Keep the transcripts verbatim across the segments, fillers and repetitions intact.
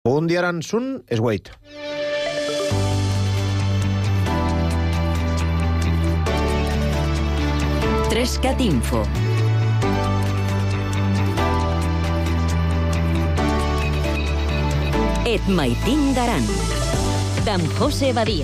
Un dia aran sun es wait. Trescat Info. Et maitin d'aran. D'en José Badia.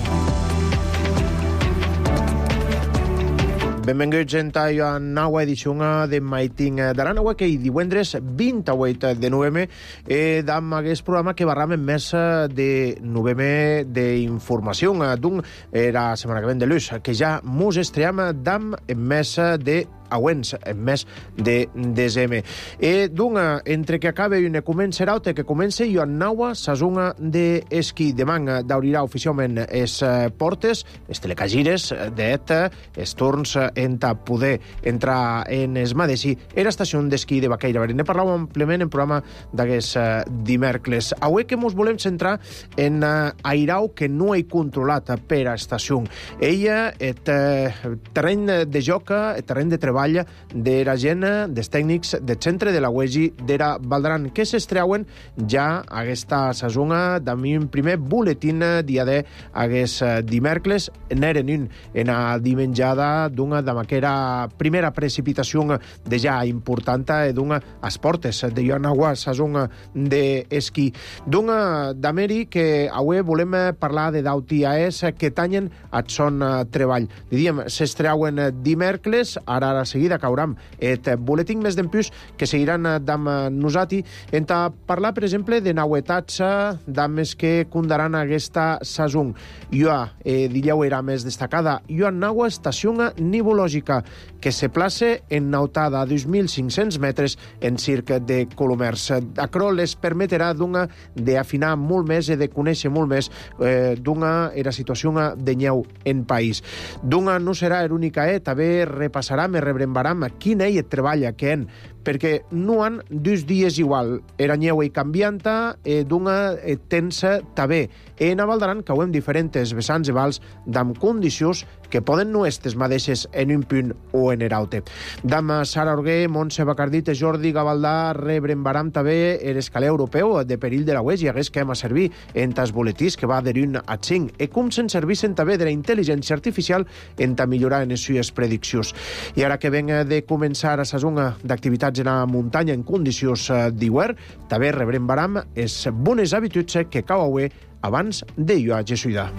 Benvinguts en a nova edició de Maitin d'aran, avui que hi divendres vint-i-vuit de novembre eh, d'am aquest programa que barram en més de novembre d'informació. D'un, era la setmana que ven de l'ús, que ja mos estream d'am en més de auents, en mes de desembre. E dunga, entre que acabe i ne comencerà o que comence i en naua sazunga de esquí. Demà d'obrirà oficialment es portes, es telecagires d'et, es torns enta poder entrar en es madesi era estació d'esquí de Baqueira. Ne parlàvem àmpliament en programa d'aquest dimèrcles. Avui que mos volem centrar en airau que no he controlat per a estació. Ella, et terreny de joc, et terreny de treball de la gent, dels tècnics del centre de la U E G d'era Valdaran, que s'estreuen ja aquesta sazonga d'un primer buletín dia de aquest dimèrcles. N'eren un en a dimenjada d'una d'amaquera primera precipitació de ja important d'una as portes de Ioanagua, sazonga d'esquí. D'una d'ameri que avui volem parlar de d'autiaes que tanyen at son treball. Diríem, s'estreuen dimèrcles, ara a seguida cauram et boletín més d'empús que seguiran d'am nosati enta parlar, per exemple, de nauetats d'ames que condaran aquesta sazón. Ioa, eh, dilleu era més destacada, ioa naua estació nivològica que se place en nautada a dos mil cinc-cents metres en circ de Colomers. Acro les permeterà d'una d'afinar molt més i de conèixer molt més eh, d'una era situació de nyeu en país. D'una no serà l'única, eh, també repassarà, me rebrembaram quin ell treballa que en, perquè no han dos dies igual. Era nyeu i canvianta, eh, d'una eh, tensa també. En a Valdaran cauem diferents vessants i vals d'am condicions que poden no estes madeixes en un punt o en eraute. D'am Sara Orguer, Montse Bacardit, Jordi Gavaldà, rebrembaram també l'escalè europeu de perill de la U E G i hagués que hem a servir en tas boletís que va d'un a cinc. E com se'n servissen també de la intel·ligència artificial en ta millorar en les sues prediccions. I ara que ven de començar a sa zona d'activitats en la muntanya en condicions d'hivern, també rebrembaram les bones habituds que cau avui abans de jo a Jesuïda.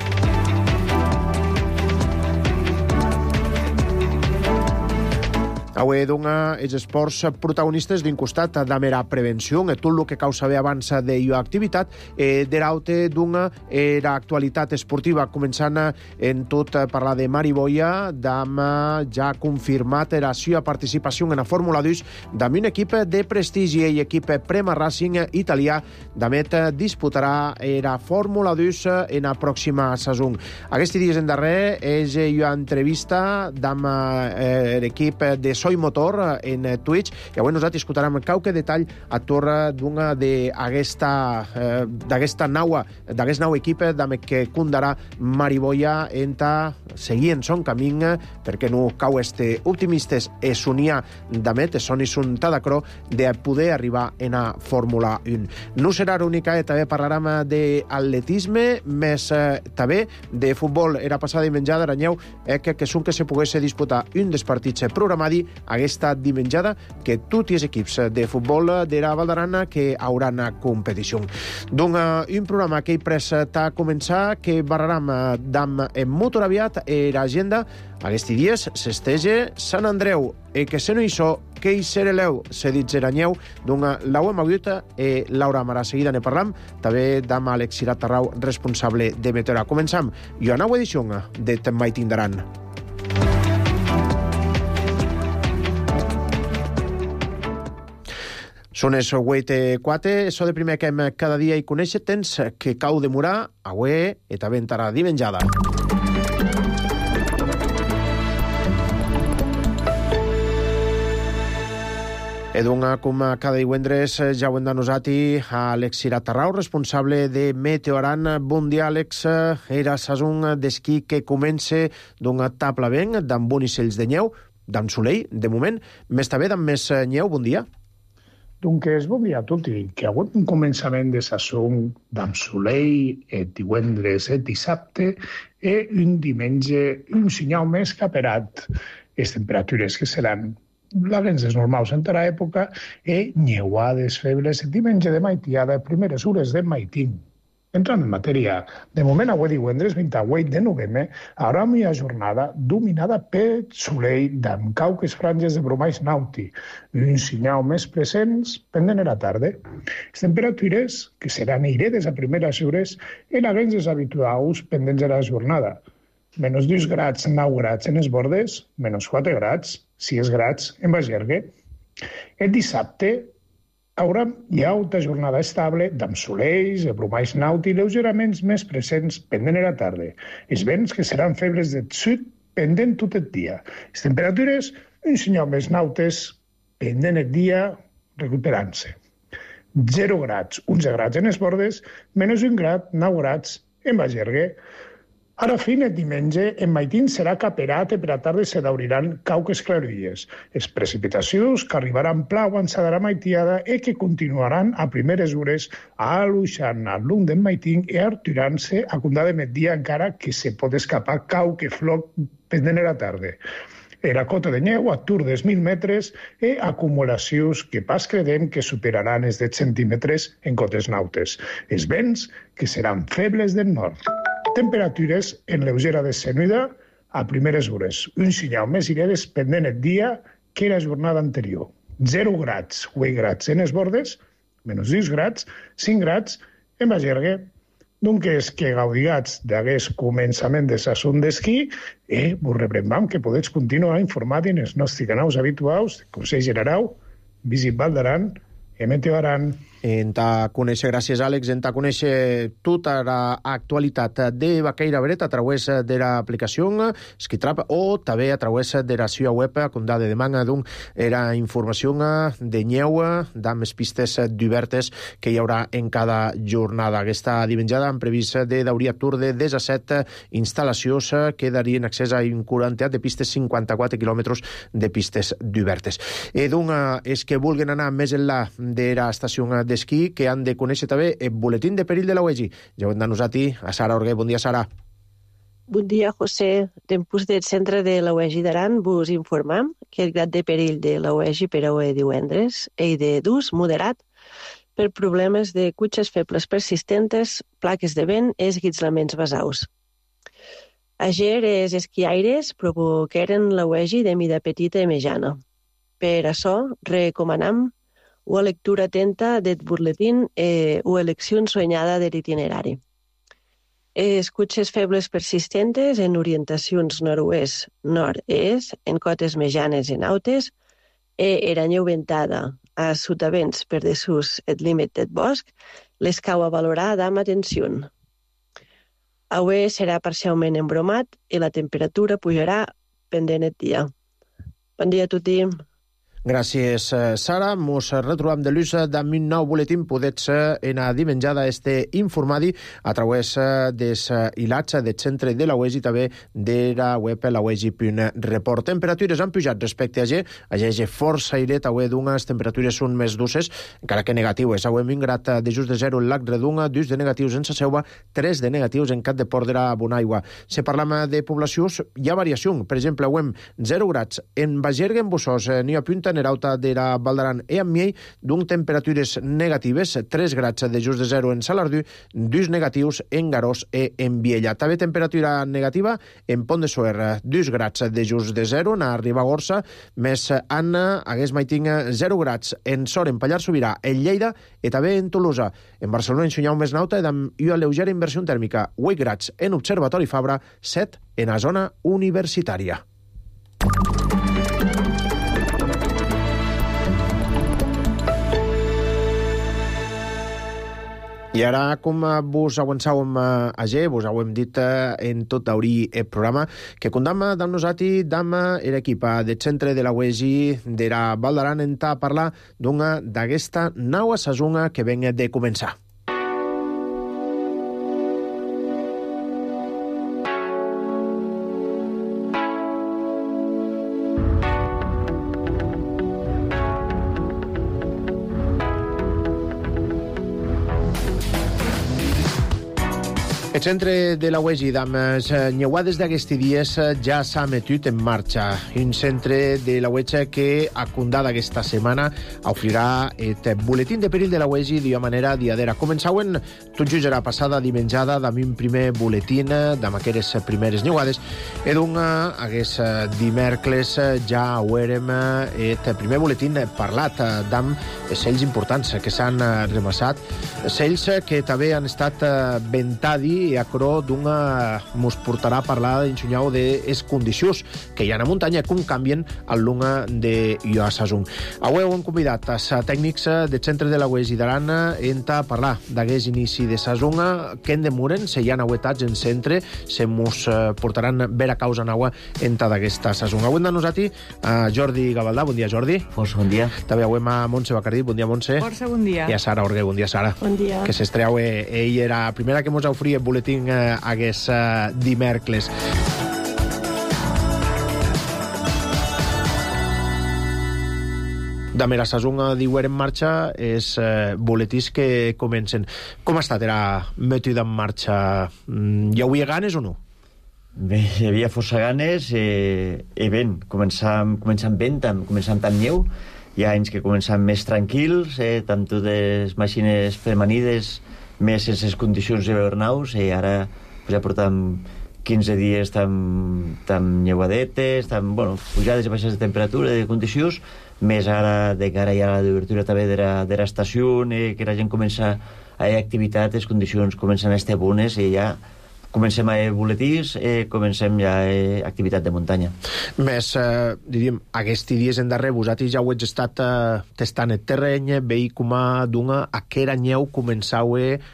Avui donga els esports protagonistes d'un costat de mera prevenció, e tot el que cau saber abans de jo activitat, e d'eraute donga era actualitat esportiva, començant en tot parlar de Mariboia, d'am ja confirmat la seva participació en la Fórmula dos d'am un equip de prestigi i equip Prema Racing italià, d'amet disputarà la Fórmula dos en la pròxima saison. Aquests dies en darrer és jo entrevista d'am eh, l'equip de Soy Motor en Twitch, i avui nosaltres escoltarem qualque detall a torre d'una d'aquesta eh, d'aquesta naua, d'aquest nou equip d'ame que condarà Mariboia enta seguir en son camí, perquè no cau este optimistes e sonia d'amet, son i son tadacro de poder arribar en a Fórmula un. No serà l'única, eh, també parlarem d'atletisme, més eh, també de futbol. Era passada i menjada, aranyeu, eh, que, que són que se pogués disputar un dels partits programadi aquesta dimenjada que tots els equips de futbol de la Valdarana que hauran competició. Doncs un programa que he pres a començar, que barraram d'am en motor aviat e l'agenda. Aquests dies s'estege Sant Andreu, e que se no hi so, que hi sereleu, se dit zeranyeu, doncs l'au hem agut e Laura Mara. Seguida ne parlam, també d'am Àlex Sirat Tarrau, responsable de Meteora. Començam, i a nova edició de Maitin d'aran. Són els vuit quatre, això de primer que hem cada dia hi conèixer, tens que cau demorar, avui i també entrarà dimenjada. E donga, com cada divendres, ja ho hem de nosati a Àlex Sirat Tarrau, responsable de Meteoran. Bon dia, Àlex. Era sazón d'esquí que comença d'una tabla ben, d'amb bonicells de nyeu, d'amb solell, de moment, més també d'amb més nyeu. Bon dia. Doncs bon dia a tutti, que ha hagut un començament de sason d'amb solei, et divendres et dissabte, e un diumenge un sinyal més caperat. Les temperatures que seran laguens normals en tota època e nyeuades febles et diumenge de maitiada, primeres hores de maitín. Entrant en matèria, de moment avui divendres vint-i-vuit de novembre haurà una jornada dominada per solell amb cauques franges de bromais nauti, un senyal més presents pendent a la tarda. Les temperatures, que seran airedes a primeres hores, eren les habituals pendents a la jornada. Menys dos grads, nou grads en els bordes, menys quatre grads, sis grads en Bagergue. El dissabte haurà alta jornada estable d'amb solells, de bromais nauti, lleugeraments més presents pendent a la tarda. Els vents que seran febles del sud pendent tot el dia. Les temperatures, un senyal més nautes, pendent el dia, recuperant-se. zero grads, onze grads en els bordes, menys un grad, nou grads en Bagergue. Ara, fin el diumenge, en maitín serà caperat i per la tarda se dauriran cauques clarides. Les precipitacions que arribaran plau avançada la maitiada i que continuaran a primeres hores aluixant al lung del maitín i arturant-se a condar de migdia encara que se pot escapar cauque floc pendent a la tarda. La cota de neu a tour dels mil metres i acumulacions que pas credem que superaran els deu centímetres en cotes nautes. Els vents que seran febles del nord. Temperatures en lleugera descenuda a primeres hores. Un senyal més airedes pendent el dia que la jornada anterior. zero grads, vuit grads en els bordes, menys dos grads, cinc grads en Bagergue. Doncs que gaudigats d'aquest començament de sason d'esquí, eh, vos rebrembam que podeu continuar informant en els nostres canals habituals, Consell General, Visit Val d'Aran i Meteo Aran. En ta conèixer, gràcies Àlex, en ta conèixer tota l'actualitat de Baqueira Bret a través de l'aplicació Skitrap o també a través de la seva web com de demà, doncs era informació de nyeu d'amb les pistes d'obertes que hi haurà en cada jornada. Aquesta divenjada han previst de dauria tour de disset instal·lacions que darien accés a un quaranta de pistes, cinquanta-quatre quilòmetres de pistes d'obertes. Eh, doncs, és que vulguin anar més enllà de l'estació d'esquí, que han de conèixer també el boletín de perill de la U E G I. Ja ho hem d'anar a ti, a Sara Orguer. Bon dia, Sara. Bon dia, José. Tempus del centre de la U E G I d'Aran vos informam que el grad de perill de la U E G I per a avui divendres és de d'ús moderat per problemes de cutxes febles persistentes, plaques de vent i esguitzlaments basaus. Ayer els esquiaires provoqueren la U E G I de mida petita i mitjana. Per això, recomanam una lectura atenta del boletín eh, o elecció ensueñada de l'itinerari. Els cutxes febles persistentes en orientacions nord-oest, nord-est, en cotes mitjanes i nautes, e era neu ventada a sotavents per dessús el límit del bosc, les cau a valorar amb atenció. Avui serà parcialment embromat i la temperatura pujarà pendent el dia. Bon dia a tothom. Gràcies, Sara. Mos retrobam de l'ús d'un nou boletín. Podets en a dimenjada este informadi a través des hilats del centre de la U E G I, també de la web la U E G I punt report. Temperatures han pujat respecte a ayer. Ayer és força airet, avui d'unes temperatures són més dulces, encara que negatives. Avui hem ingrat de just de zero en Lac Redunga, dos de negatius en Sa Selva, tres de negatius en Cat de Port de la Bonaigua. Si parlam de poblacions, hi ha variació. Per exemple, avui hem zero grads en Bagergue, en Bossòs, n'hi ha punta Nerauta de la Val d'Aran i amb Miei, d'un temperatures negatives, tres grads de just de zero en Salardú, dos negatius en Garós i en Viella. També temperatura negativa en Pont de Suert, dos grads de just de zero en Ribagorça, més Anna, hagués maiting zero grads en Sor, en Pallars Sobirà, en Lleida i també en Tolosa. En Barcelona en Sunyau més nauta i amb una lleugera inversió tèrmica, vuit grads en Observatori Fabra, set en la zona universitària. I ara, com vos avançàvem ayer, vos ho hem dit en tot obrir el programa, que condamna d'am nosati, d'am l'equip del centre de la U E G I de la Val d'Aran en a parlar d'una d'aquesta nova sason que ven de començar. El centre de la U E G amb les nyeuades d'aquests dies ja s'ha metut en marxa. Un centre de la U E G que acundada aquesta setmana ofrirà el boletín de perill de la U E G d'una manera diadera. Començauen tot just la passada dimenjada amb un primer boletín d'amb aquelles primeres nyeuades i d'un aquest dimèrcles ja ho érem el primer boletín parlat d'amb cells importants que s'han remassat, cells que també han estat ventadi i acrò d'una mos portarà a parlar d'insunyau de les condicions que hi ha a muntanya com canvien al lunga de Ioa Sasung. Avui hem convidat els tècnics del centre de la U E G d'Aran a parlar d'aquest inici de Sasung, que en demoren, se hi ha nauetats en centre, se mos portaran vera causa en agua enta d'aquesta Sasung. Avui amb nosaltres a Jordi Gavaldà. Bon dia, Jordi. Força bon dia. També avui a Montse Bacardí. Bon dia, Montse. Força bon dia. I a Sara Orgue. Bon dia, Sara. Bon dia. Que s'estreu, eh, ell era la primera que mos oferia el boletín eh, aquest eh, dimèrcles. De mera Sasung diuen en marxa els eh, boletins que comencen. Com ha estat era metida en marxa? Mm, hi havia ganes o no? Bé, hi havia força ganes eh, i ben, començam, començam ben, tam, començam tan lleu. Hi ha anys que començam més tranquils, eh, tant totes les màquines femenides més sense les condicions de bernaus, i ara pues, ja portam quinze dies tan, tan lleuadetes, tan, bueno, pujades i baixes de temperatura, de condicions, més ara de cara ja a l'obertura també de la, de l'estació, eh, que la gent comença a fer activitat, les condicions comencen a estar bones i ja comencem a fer boletins, eh, comencem ja a fer activitat de muntanya. Més, eh, diríem, aquests dies en darrer, vosaltres ja ho heu estat eh, testant el terreny, veig com a d'una aquera nyeu començau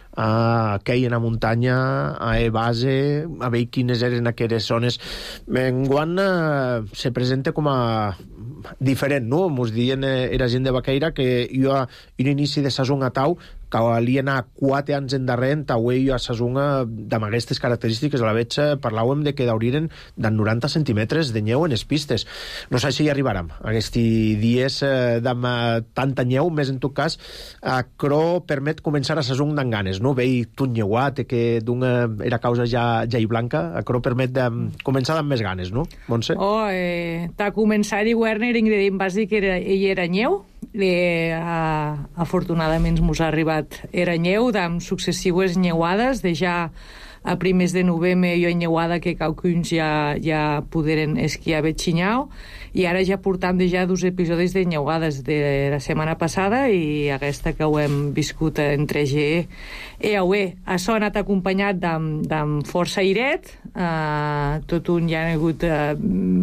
a queir en la muntanya, a e base, a veure quines eren aquelles zones. Enguant eh, se presenta com a diferent, no? Mos diuen eh, era gent de Baqueira que jo a un inici de Sasung a Tau calia anar quatre anys endarrer en Tauer i a Sasunga amb aquestes característiques. A la veig parlàvem de que dauriren de noranta centímetres de nyeu en les pistes. No sé si hi arribarem aquests dies eh, amb tanta nyeu, més en tot cas acrò permet començar a Sasung d'en ganes, no? Veig tot nyeuat que d'una era causa ja, ja i blanca, acrò permet de començar amb més ganes, no, Montse? Oh, eh, ta començar i Werner ingredient bàsic era, ell era nyeu. Eh, a, afortunadament mos ha arribat era nyeu amb successives nyeuades de ja a primers de novembre jo nyeuada que caucuns ja, ja poderen esquiar betxinyau i ara ja portam de ja dos episodis de nyeuades de la setmana passada i aquesta que ho hem viscut en tres G e aué. Això ha anat acompanyat d'amb força airet, eh, tot un hi ha hagut eh,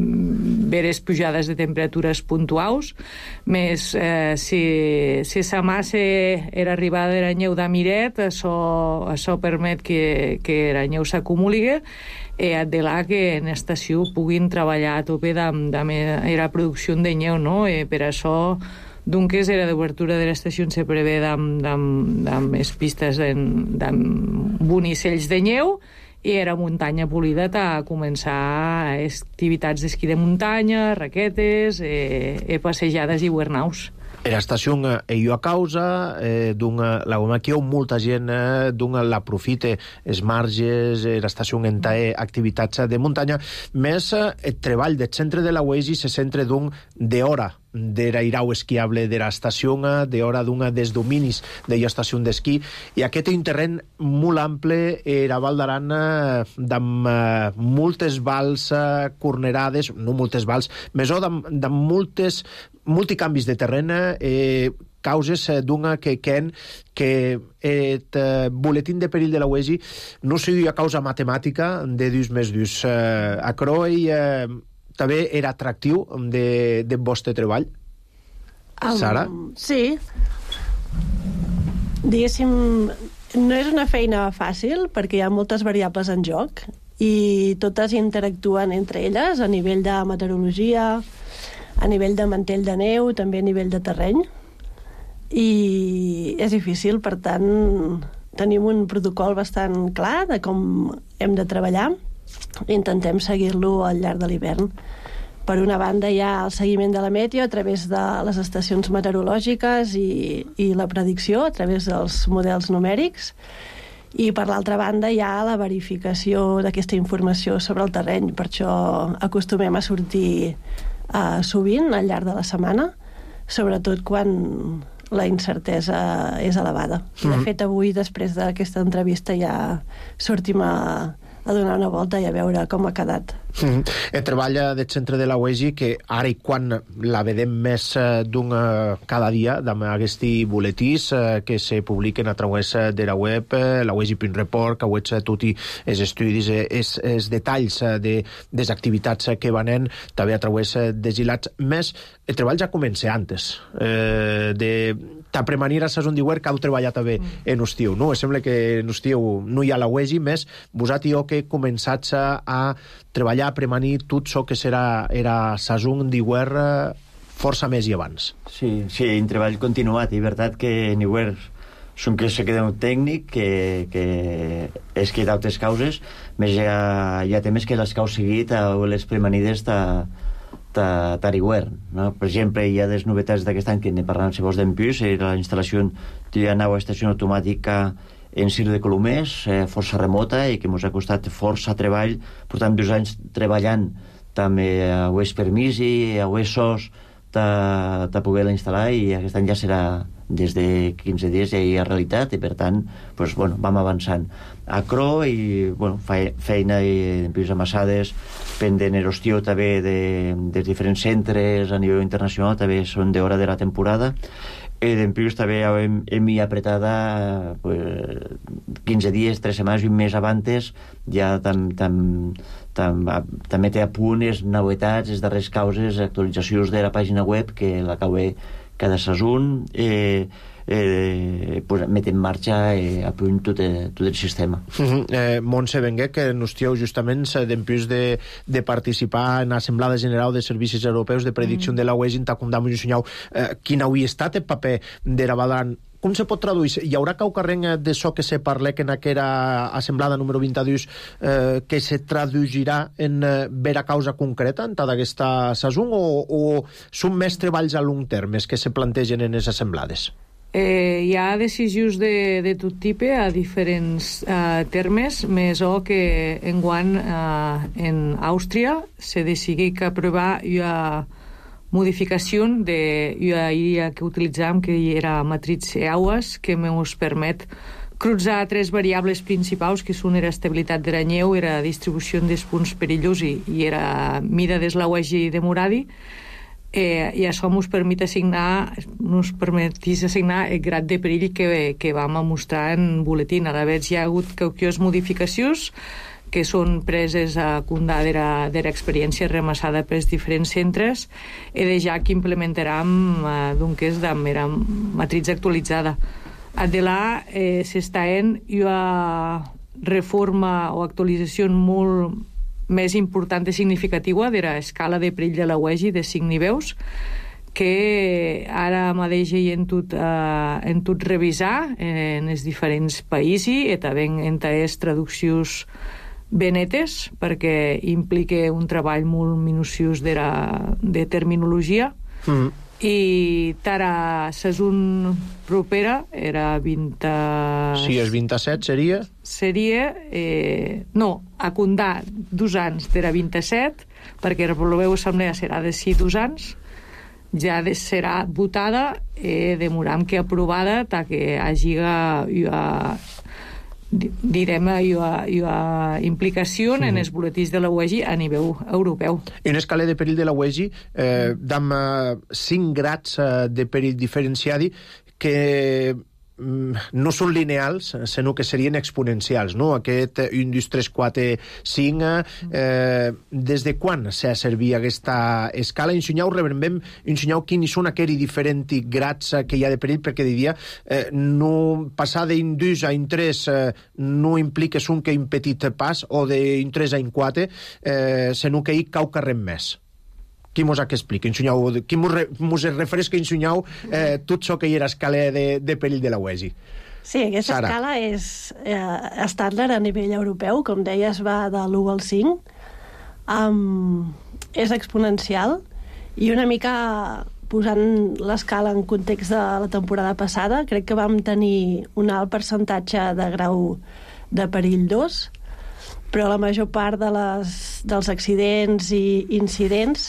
veres pujades de temperatures puntuals, més eh, si, si sa massa era arribada de la nyeu d'amiret, això, això permet que, que la nyeu s'acumuli i de là que en estació puguin treballar a tope amb la producció de nyeu, no? E per això Dunques era d'obertura de l'estació se prevé amb les pistes amb bonicells de nyeu i era muntanya polida a començar activitats d'esquí de muntanya, raquetes, eh, eh, passejades i huernaus. Era estació eh, jo a causa eh, d'una, la que molta gent eh, d'una l'aprofite els marges, eh, l'estació en tae activitats de muntanya, més eh, el treball del centre de la U E G se centra d'un d'hora de l'airau esquiable de l'estació, d'hora d'una dels dominis de l'estació d'esquí, i aquest és un terreny molt ample a la Val d'Aran amb eh, moltes vals eh, cornerades, no moltes vals, més o amb moltes multicanvis de terreny, eh, causes d'una que ken que el eh, boletín de perill de la U E G no sigui a causa matemàtica de dus més dus. Eh, acrò i eh, també era atractiu de, de vostre treball? Um, Sara? Sí. Diguéssim, no és una feina fàcil perquè hi ha moltes variables en joc i totes interactuen entre elles a nivell de meteorologia, a nivell de mantell de neu, també a nivell de terreny. I és difícil, per tant, tenim un protocol bastant clar de com hem de treballar i intentem seguir-lo al llarg de l'hivern. Per una banda hi ha el seguiment de la meteo a través de les estacions meteorològiques i, i la predicció a través dels models numèrics, I per l'altra banda hi ha la verificació d'aquesta informació sobre el terreny, per això acostumem a sortir uh, sovint al llarg de la setmana, sobretot quan la incertesa és elevada. Mm-hmm. De fet, avui, després d'aquesta entrevista, ja sortim a, a donar una volta i a veure com ha quedat. Mm-hmm. El treball del centre de la U E G I, que ara i quan la vedem més d'un cada dia, amb aquests buletins eh, que se publiquen a través de la web, eh, la U E G I punt report, que veig tots els estudis, eh, els, els detalls eh, de les activitats que venen, també a través de Gilats. Més, el treball ja comença antes, eh, de t'apremanir a Sason d'Iguer, que heu treballat també mm. en estiu, no? Sembla que en estiu no hi ha la U E G I, més vosaltres jo que començats a, a treballar, a premanir tot això que serà era Sason d'Iguer força més i abans. Sí, sí, en treball continuat, i veritat que en Iguer són que se queda un tècnic que, que és que d'altres causes, més hi ha, hi ha temes que les caus seguit a les premanides de Tariguer, no? Per exemple, hi ha des novetats d'aquest any que ne parlàvem si vols d'Empús, la instal·lació d'una nova estació automàtica en Cir de Colomers, eh, força remota, i que ens ha costat força treball. Portam dos anys treballant també a U E S Permisi, a U E S O S, de poder-la instal·lar, i aquest any ja serà des de quinze dies ja hi ha realitat, i per tant pues, bueno, vam avançant a Cro, i bueno, feina i pisos amassades pendent erostió també de, dels diferents centres a nivell internacional, també són d'hora de la temporada. I d'empius també hem, hem hi apretada pues, quinze dies, tres setmanes i un mes abantes, ja tam, tam, tam, també té a punt les novetats, les darreres causes, actualitzacions de la pàgina web, que l'acabé cada Sason, eh, eh, pues, met en marxa eh, a punt tot, eh, tot el sistema. Mm-hmm. eh, Montse Benguer, que n'estieu justament d'empius de, de participar en l'Assemblada General de Servicis Europeus de Predicció mm. de la U E G I, t'acondam i ensenyau eh, quin hauria estat el paper de la Valdran. Com se pot traduir? Hi haurà cau carreng d'això que se parlé que en aquella assemblada número vint-i-dos eh, que se traduirà en eh, vera causa concreta en tota aquesta Sason, o, o són més treballs a long termes que se plantegen en les assemblades? Eh, hi ha decisions de, de tot tipus a diferents eh, termes, més o que enguany eh, en Àustria se decidí que aprovar una modificació de la idea que utilitzàvem, que era matriz EAUAS, que ens permet cruzar tres variables principals, que són la estabilitat de la neu, la distribució dels punts perillosos i, i la mida des la U E G I de Muradi. Eh, i això ens permet assignar, ens permetís assignar el grad de perill que, que vam mostrar en boletín. A la vegada hi ha hagut qualques modificacions que són preses a compte de l'experiència remassada pels diferents centres, i de ja que implementarem eh, doncs és de mera matriz actualitzada. De là eh, s'està en una reforma o actualització molt més important i significativa de l'escala de perill de la U E G I de cinc nivells, que ara mateix hi hem tot, eh, hem tot revisar en els diferents països, i també en les traduccions benetes, perquè implica un treball molt minuciós de, la, de terminologia. Mm. I tara Sason propera era vint... Sí, és vint-i-set seria? Seria, eh, no, a comptar dos anys d'era vint-i-set, perquè la volveu assemblea serà de sis dos anys, ja de, serà votada i eh, demoram que aprovada ta que hagi una, direm, una implicació mm. en els boletins de la U E G I a nivell europeu. En escala de perill de la U E G I eh, dam eh, cinc grads eh, de perill diferenciadi que no són lineals, sinó que serien exponencials, no? Aquest un, dos, tres, quatre, cinc, eh, des de quan s'ha servit aquesta escala? Ensenyau, rebrem, ensenyau quins són aquells diferents grads que hi ha de perill, perquè diria, eh, no passar d'un dos a un tres eh, no implica un que un petit pas, o d'un tres a un quatre, eh, sinó que hi cau carrem més. Qui mos ha que explica? Ensenyau, qui mos, re, mos refresca ensenyau eh, tot això que hi era escala de, de perill de la U E G I? Sí, aquesta Sara. Escala és eh, estàndard a nivell europeu, com deies, va de l'u al cinc. Um, és exponencial i una mica posant l'escala en context de la temporada passada, crec que vam tenir un alt percentatge de grau de perill dos, però la major part de les, dels accidents i incidents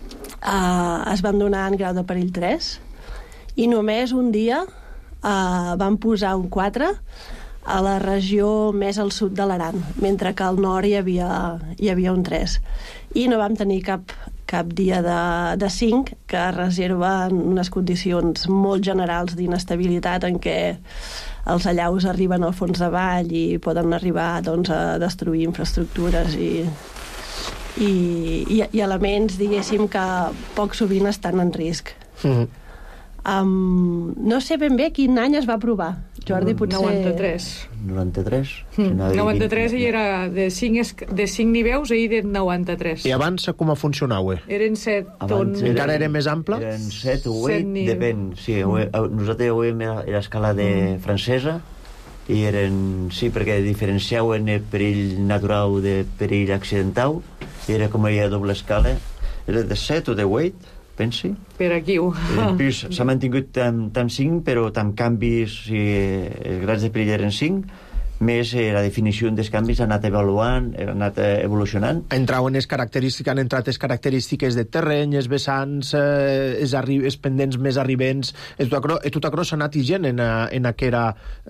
eh, es van donar en grau de perill tres, i només un dia eh, van posar un quatre a la regió més al sud de l'Aran, mentre que al nord hi havia, hi havia un tres. I no vam tenir cap, cap dia de, de cinc, que reserva en unes condicions molt generals d'inestabilitat en què els allaus arriben al fons de vall i poden arribar, doncs, a destruir infraestructures i, i, i, i elements, diguéssim, que poc sovint estan en risc. Mm-hmm. Um, no sé ben bé quin any es va aprovar, Jordi, potser... noranta-tres. noranta-tres? Mm. noranta-tres i era de cinc, de cinc niveus i de noranta-tres. I abans com funcionava? Eren set. Abans ton... encara era més ample? Eren set o vuit, depèn. Sí, mm. nosaltres avui era l'escala de mm. francesa i eren, sí, perquè diferenciaven el perill natural de perill accidental, i era com hi ha doble escala, era de set o de vuit, pensi. Per aquí. Després s'ha mantingut amb, amb cinc, però amb canvis, si els grads de perill eren cinc, més eh, la definició dels canvis ha anat avaluant, ha anat eh, evolucionant. Entraven les característiques, han entrat les característiques de terreny, els vessants, eh, els, els pendents més arribents, el tot això s'ha anat higent en, en, aquera,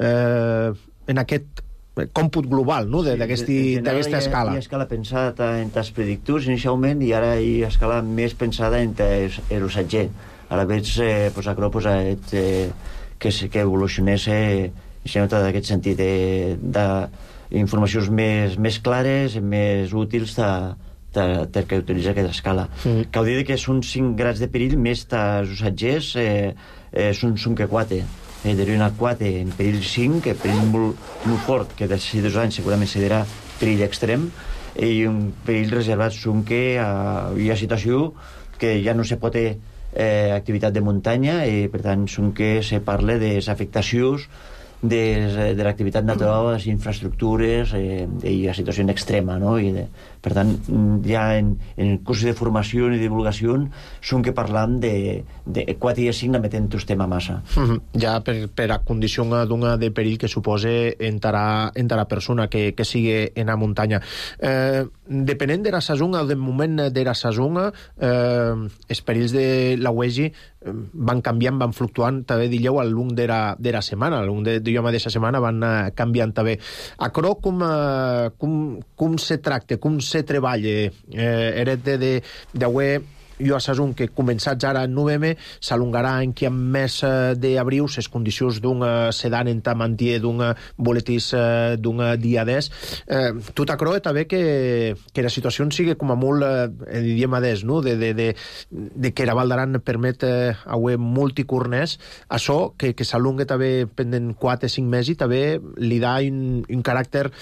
eh, en aquest còmput global, no?, d'aquesta escala. Hi ha escala pensada en els predictors inicialment, i ara hi ha escala més pensada en el usatger. A la vegada, eh, pues, acro, pues, eh, que, que evolucionés eh, d'aquest sentit eh, d'informacions més, més clares, més útils de, de, de que utilitza aquesta escala. Mm. Cal dir que són cinc grads de perill, més els usatgers eh, eh, són cinc que quatre. Eh, de una quatre en perill cinc, que perill molt, molt fort, que de sis dos anys segurament serà perill extrem, i un perill reservat són que uh, hi ha situació que ja no se pot eh, activitat de muntanya, i per tant són que se parla de les afectacions de, de l'activitat natural a les infraestructures eh, i la situació extrema, no? I de, per tant, ja en, en cursos de formació i divulgació són que parlam de, de quatre i cinc emetent un tema massa. Mm-hmm. Ja per, per a condició d'una de perill que supose entrar en la persona que, que sigui en la muntanya. Eh, depenent de la sazonga, del moment de la sazonga, eh, els perills de la U E G I van canviant, van fluctuant també, dilleu, al llarg de la, de la setmana, al llarg de, de la mateixa setmana van uh, canviant també. Acro, com, uh, com, com se tracta, com se treballa? Eh, eret de, de, de avui, jo a sazon que començats ara en novembre, s'alongarà en qui amb més uh, d'abril les condicions d'un uh, sedan en tamantier, d'un uh, boletís uh, d'un uh, dia d'es. Eh, tot acro també que, que la situació sigui com a molt, uh, diríem adés, no? de, de, de, de que la Val d'Aran permet uh, avui multicurners, això que, que s'alonga també pendent quatre o cinc mesos i també li dà un, un caràcter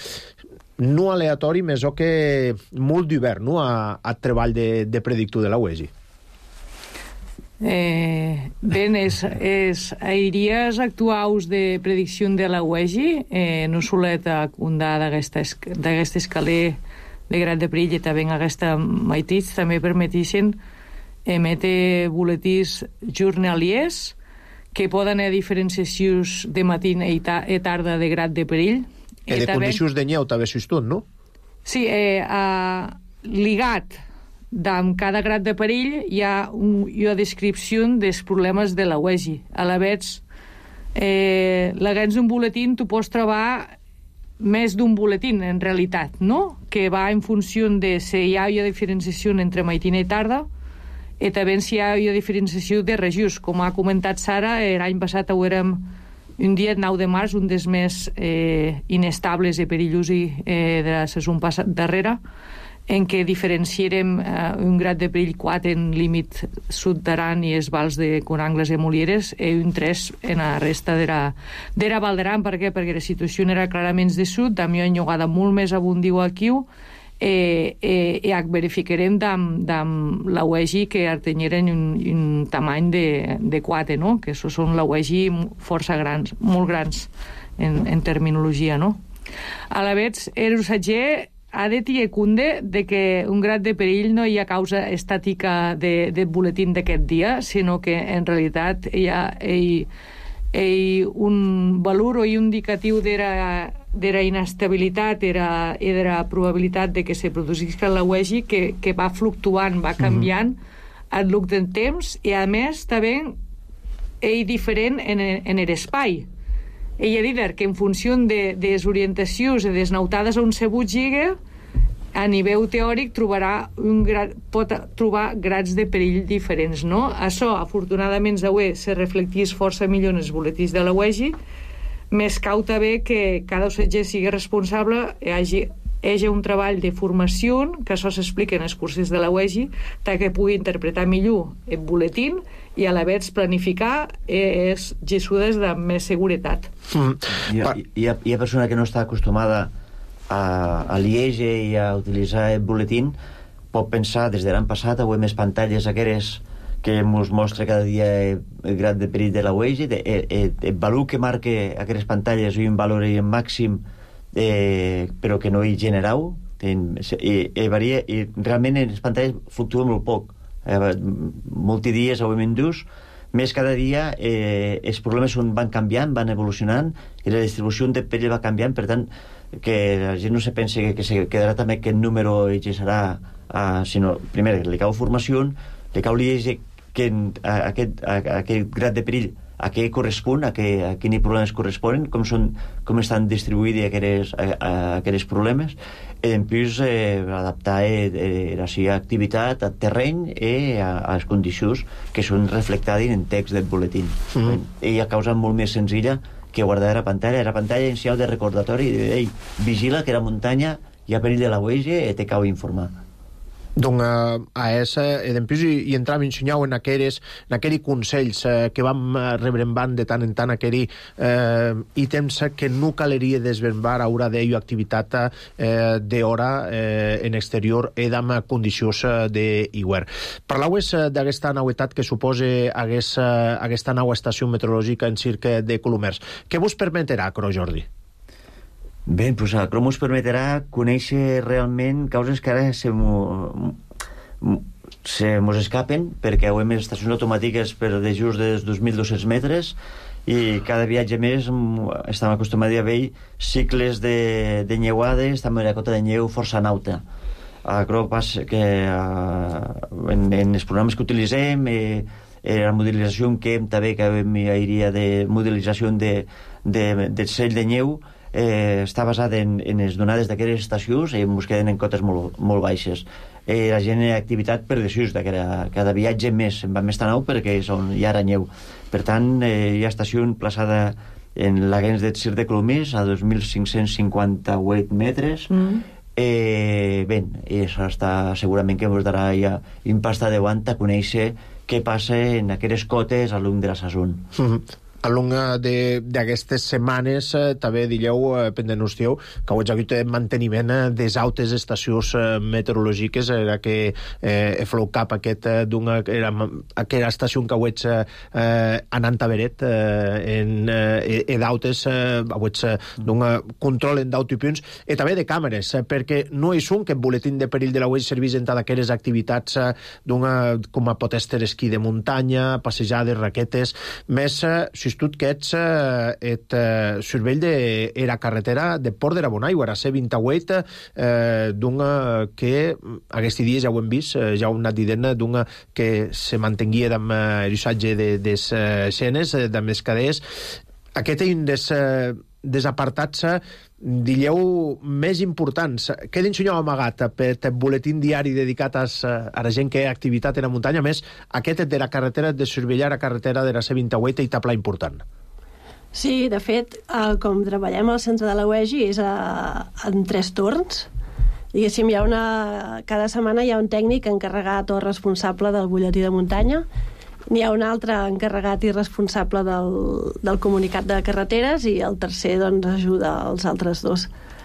no aleatori, més o que molt d'hivern, no?, a, a treball de, de predictor de la U E G I. Eh, bé, els, els aèries actuals de predicció de la U E G I eh, no solet acundar d'aquest escaler de grad de perill i també aquesta maitits també permetixen emetre boletins jornaliers que poden haver diferenciacions de matina i, ta i tarda de grad de perill. I de també, condicions de nyeu també s'hi tot, no? Sí, eh, eh, ligat amb cada grad de perill hi ha, un, hi ha descripció dels problemes de la U E G I. A la vegada, eh, l'agents d'un boletín tu pots trobar més d'un boletín, en realitat, no? Que va en funció de si hi ha, hi ha diferenciació entre matina i tarda, i també si hi ha, hi ha diferenciació de regions. Com ha comentat Sara, l'any passat ho érem un dia, nou de març, un dels més eh, inestables i perillosi eh, de la saison passat darrere, en què diferenciarem eh, un grad de perill quatre en límit sud d'Aran i els vals de Conangles i Molieres i un tres en la resta de la, de la Val d'Aran. Per què? Perquè la situació era clarament de sud, també hi ha enllogada molt més abundiu aquí, eh, eh, i verificarem amb la U E G I que tenen un, un tamany de, de quatre, no? Que això són la U E G I força grans, molt grans en, en terminologia, no? A la vegada, el usatger ha de tenir compte de que un grad de perill no hi ha causa estàtica de, de boletín d'aquest dia, sinó que en realitat hi ha hi, hi un valor o hi un indicatiu d'era d'era inestabilitat era, era probabilitat de que se produsisca la UEGI que, que va fluctuant, va canviant mm-hmm. al llarg del temps i a més també és diferent en, en l'espai. Ell ha dit que en funció de, de les orientacions i de les nautades on se butgiga, a nivell teòric trobarà un grad, pot trobar grads de perill diferents, no? Això, afortunadament, avui se reflectís força millor en els boletins de la UEGI, més cau també que cada usatger sigui responsable, hi hagi, hi hagi un treball de formació, que això s'explica en els cursos de la UEGI, que pugui interpretar millor el boletín i a la vegada planificar les gessudes de més seguretat. Mm. Hi, ha, hi, ha, hi ha persona que no està acostumada a, a llegir i a utilitzar el boletín, pot pensar des de l'any passat avui més pantalles aquelles que ens mostra cada dia el, el grad de perill de la UEGI, el, el, el valor que marca aquelles pantalles i un valor en màxim, eh, però que no hi generau, i, i, varia, i realment les pantalles fluctuen molt poc. Eh, multidies, òbviament dus, més cada dia eh, els problemes són, van canviant, van evolucionant i la distribució de perill va canviant, per tant que la gent no se pensi que, que se quedarà també aquest número i que serà uh, sinó, primer, li cau formació, li cau llegir que a, a, aquest, a, a aquest grad de perill a què correspon, a, què, a quins problemes corresponen, com, són, com estan distribuïts aquests, a, a, aquests problemes, i en plus eh, adaptar eh, eh, la seva activitat al terreny i a, a les condicions que són reflectades en text del boletín. Mm. I a causa molt més senzilla que guardar la pantalla. La pantalla inicial de recordatori de dir, vigila que la muntanya hi ha perill de la UEGI i te cau informar. Donc, uh, a esa, e dempús i, i entram ensenyau en aquells en aquells consells uh, que vam uh, rebrembant de tant en tant aquells uh, ítems que no caleria desvenvar a hora d'ello activitat uh, d'hora uh, en exterior e d'ama condicions uh, d'iguer. Parlaues uh, d'aquesta nauetat que suposa aguesta, uh, aquesta nova estació meteorològica en circ de Colomers. Què vos permetrà, Cro, Jordi? Bé, doncs el Chrome us permetrà conèixer realment causes que ara se mos escapen, perquè ho hem estacions automàtiques per de just dels dos mil dos-cents metres i cada viatge més estem acostumats a veure cicles de, de nyeuades, també la cota de nyeu força nauta. A Chrome passa que uh, en, en els programes que utilitzem eh, la modelització que hem també que hi hauria de modelització de, de, de cell de nyeu Eh, està basat en, en les donades d'aquelles estacions i ens queden en cotes molt, molt baixes. Eh, la gent ha activitat per desús de cada, cada viatge més en va més tan alt perquè on hi ha neu. Per tant, eh, hi ha estació emplaçada en l'Agens de Circ de Colomers a dos mil cinc-cents cinquanta-vuit metres. Mm. Eh, bé, i això està segurament que ens darà ja impasta de guant a conèixer què passa en aquelles cotes a l'un de la sason. Mm-hmm. A long d'aquestes setmanes eh, també dieu, eh, pendent-nos-tieu, que heu hagut de manteniment eh, des altes estacions eh, meteorològiques, era que eh, flou cap aquest eh, d'una era, aquella estació que heu eh, anant a Beret eh, en eh, e d'autes eh, heu eh, d'un control en d'autopunts i també de càmeres, eh, perquè no és un que el boletín de perill de la U E G servís en totes aquelles activitats eh, d'una, com a pot estar esquí de muntanya, passejades, raquetes, més eh, si tot que ets eh, et eh, cervell de era carretera de Port de la Bonaigua, a C vint-i-vuit, eh, d'una que aquests dies ja ho hem vist, eh, ja ho hem anat dient, d'una que se mantenguia amb eh, l'usatge de, des eh, escenes, eh, de més caders. Aquest és un des, eh, des apartats eh, dieu més importants. Què d'ensenyar amagat per el boletín diari dedicat a, a la gent que ha activitat en la muntanya, més aquest de la carretera de surveillar la carretera de la C vint-i-vuit i tapla important? Sí, de fet, eh, com treballem al centre de la U E G I és a, en tres torns. Diguéssim, hi ha una, cada setmana hi ha un tècnic encarregat o responsable del butlletí de muntanya. N'hi ha un altre encarregat i responsable del, del comunicat de carreteres i el tercer doncs, ajuda els altres dos.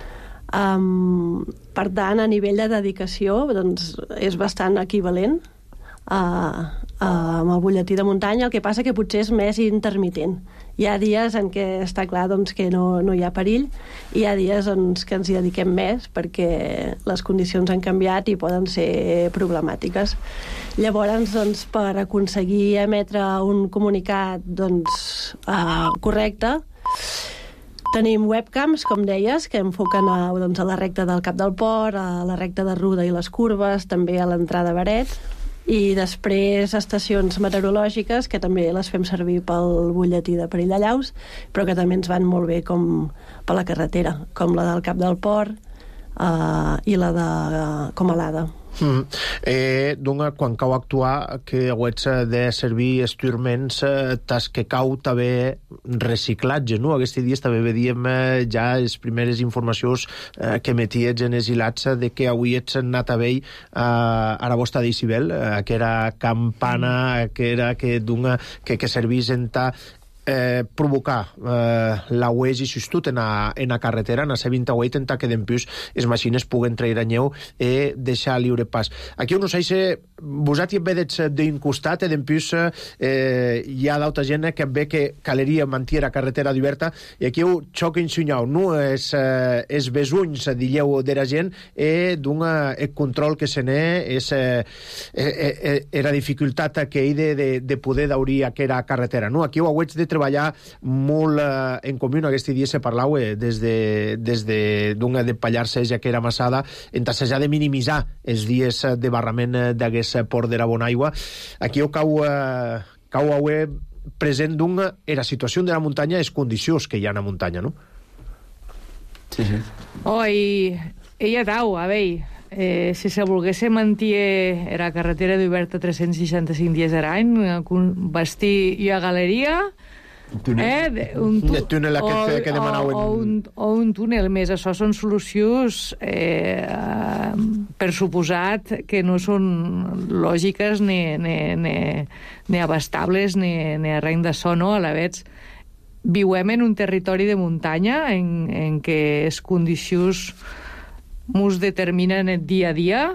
Um, per tant, a nivell de dedicació doncs, és bastant equivalent a, a, amb el butlletí de muntanya, el que passa que potser és més intermitent Hi ha dies en què està clar doncs, que no, no hi ha perill, i hi ha dies doncs, que ens hi dediquem més perquè les condicions han canviat i poden ser problemàtiques. Llavors, doncs, per aconseguir emetre un comunicat doncs, uh, correcte, tenim webcams, com deies, que enfoquen a, doncs, a la recta del Cap del Port, a la recta de Ruda i les Curves, també a l'entrada a Beret, i després estacions meteorològiques, que també les fem servir pel butlletí de perill de llaus, però que també ens van molt bé com per la carretera, com la del Cap del Port uh, i la de uh, Comalada. Mm. Eh, doncs, quan cau actuar, que hauets de servir esturments, eh, tas que cau també reciclatge, no? Aquests dies també vedíem eh, ja les primeres informacions eh, que metiets en els hilats de que avui ets anat a vell eh, a la vostra d'Isibel, eh, que era campana, que era que, dunga, que, que servís en ta Eh, provocar eh, la uesi justut en a, en a carretera, en a C vint-i-vuit, en ta que d'empús les màquines puguen trair a nyeu i deixar liure pas. Aquí no sé si vosaltres vedets d'un costat i d'empús eh, hi ha d'altra gent que ve que caleria mantir a carretera d'oberta i aquí ho xoc insunyau, no? És, eh, és besunys, dilleu, de la gent i d'un el control que se n'é és eh, eh, eh, era dificultat que hi de, de, de poder daurir aquella carretera, no? Aquí ho hauets de treballar molt eh, en comú. Aquest dia se parlau eh, des de, des de d'una de pallar-se ja que era massada en tassejar de minimitzar els dies de barrament d'aquest port de la Bonaigua. Aquí ho cau, eh, cau avui present d'una era situació de la muntanya, les condicions que hi ha a la muntanya, no? Sí, sí. Oh, i ella tau, a veure, eh, si se volgués mantir era carretera d'oberta tres-cents seixanta-cinc dies a l'any, vestir i a galeria, túnel. Eh, un tu... el túnel aquest que demanaven. O, o, un, o un túnel més. Això són solucions eh, per suposat que no són lògiques ni, ni, ni, ni abastables ni, ni a reng de so, no? A la vegada viuem en un territori de muntanya en, en què les condicions mos determinen el dia a dia,